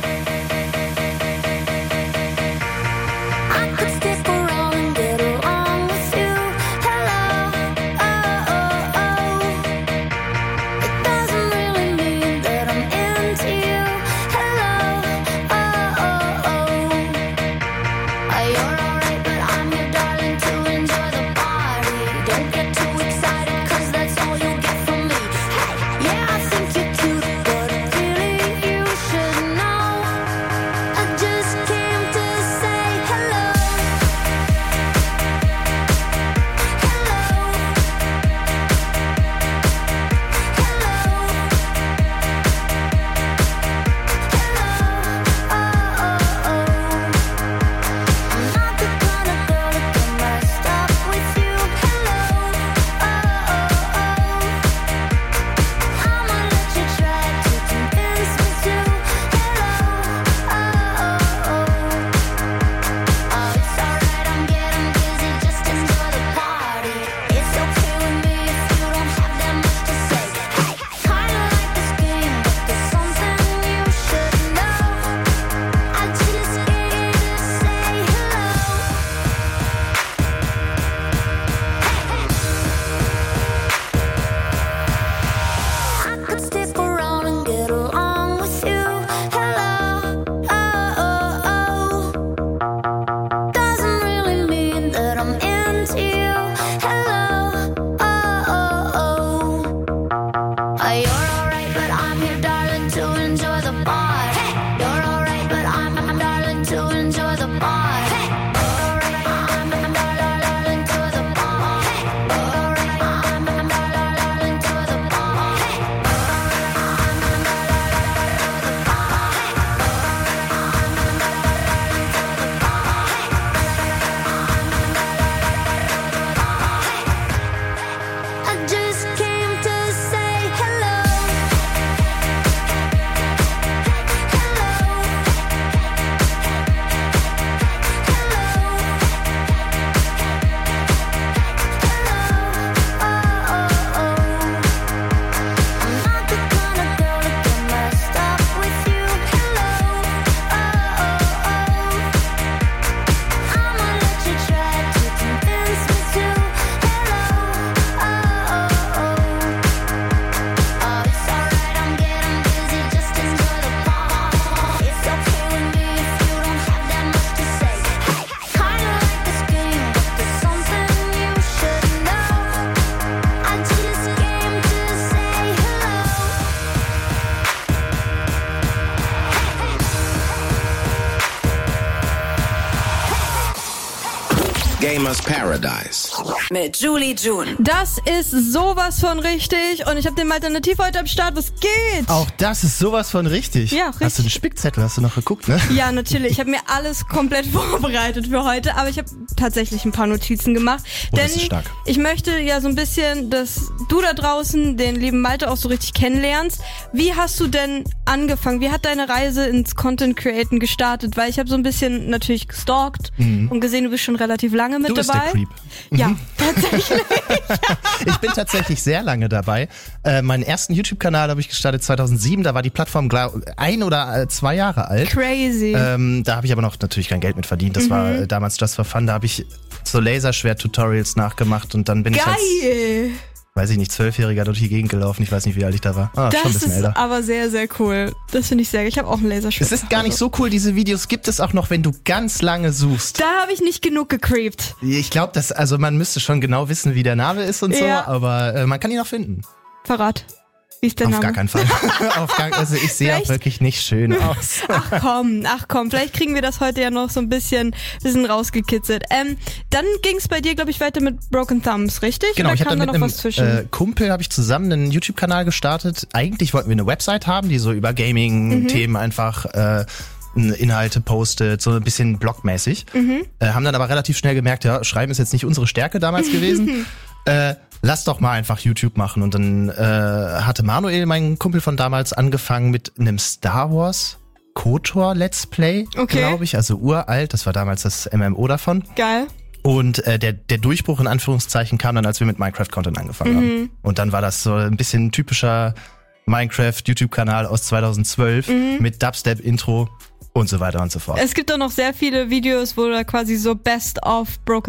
S16: I could stick around and get along with you. Hello, oh, oh, oh. It doesn't really mean that I'm into you. Hello, oh, oh, oh. You're alright, but I'm your darling to enjoy the party. Don't get too excited, 'cause that's all you'll get from me. Hey, yeah, I think you're cute, but really you should know. the bar. I just came to say hello.
S11: Gamers Paradise.
S2: Mit Julie June.
S17: Das ist sowas von richtig und ich habe den Malternativ heute am Start. Was geht?
S18: Auch das ist sowas von richtig.
S17: Ja, richtig.
S18: Hast du einen Spickzettel? Hast du noch geguckt, ne?
S17: Ja, natürlich. Ich habe mir alles komplett vorbereitet für heute, aber ich habe tatsächlich ein paar Notizen gemacht.
S18: Oh,
S17: denn
S18: das ist stark.
S17: ich möchte ja so ein bisschen, dass du da draußen den lieben Malte auch so richtig kennenlernst. Wie hast du denn angefangen? Wie hat deine Reise ins Content Createn gestartet? Weil ich habe so ein bisschen natürlich gestalkt und gesehen, du bist schon relativ lange mit
S18: Du bist
S17: dabei.
S18: der Creep.
S17: Ja, tatsächlich.
S18: Ich bin tatsächlich sehr lange dabei. Meinen ersten YouTube-Kanal habe ich gestartet 2007. Da war die Plattform 1 oder 2 Jahre alt.
S17: Crazy.
S18: Da habe ich aber noch natürlich kein Geld mit verdient. Das war damals Just for Fun. Da habe ich so Laserschwert-Tutorials nachgemacht und dann bin ich als, weiß ich nicht, 12-Jähriger durch die Gegend gelaufen. Ich weiß nicht, wie alt ich da war. Schon ein
S17: Das
S18: bisschen
S17: ist
S18: älter.
S17: aber sehr, sehr cool. Das finde ich sehr geil. Ich habe auch ein Laserschwert.
S18: Es ist gar nicht so cool. Diese Videos gibt es auch noch, wenn du ganz lange suchst.
S17: Da habe ich nicht genug gecreept.
S18: Ich glaube, also man müsste schon genau wissen, wie der Name ist und
S17: Ja.
S18: so, aber man kann ihn auch finden.
S17: Verrat. Wie ist der
S18: Auf
S17: Name?
S18: gar keinen Fall. Also ich sehe auch
S17: Vielleicht-
S18: wirklich nicht schön aus.
S17: Ach komm, vielleicht kriegen wir das heute ja noch so ein bisschen rausgekitzelt. Dann ging es bei dir, glaube ich, weiter mit Broken Thumbs, richtig?
S18: Genau,
S17: Oder
S18: ich habe
S17: kam
S18: dann
S17: da
S18: mit
S17: noch
S18: einem
S17: was zwischen?
S18: Kumpel habe ich zusammen einen YouTube-Kanal gestartet. Eigentlich wollten wir eine Website haben, die so über Gaming-Themen einfach Inhalte postet, so ein bisschen blogmäßig. Haben dann aber relativ schnell gemerkt, ja, Schreiben ist jetzt nicht unsere Stärke damals gewesen. Lass doch mal einfach YouTube machen. Und dann hatte Manuel, mein Kumpel von damals, angefangen mit einem Star Wars KOTOR Let's Play, glaube ich. Also uralt, das war damals das MMO davon.
S17: Geil.
S18: Und der Durchbruch in Anführungszeichen kam dann, als wir mit Minecraft-Content angefangen haben. Und dann war das so ein bisschen typischer Minecraft-YouTube-Kanal aus 2012 mit Dubstep-Intro und so weiter und so fort.
S17: Es gibt auch noch sehr viele Videos, wo da quasi so Best of Broken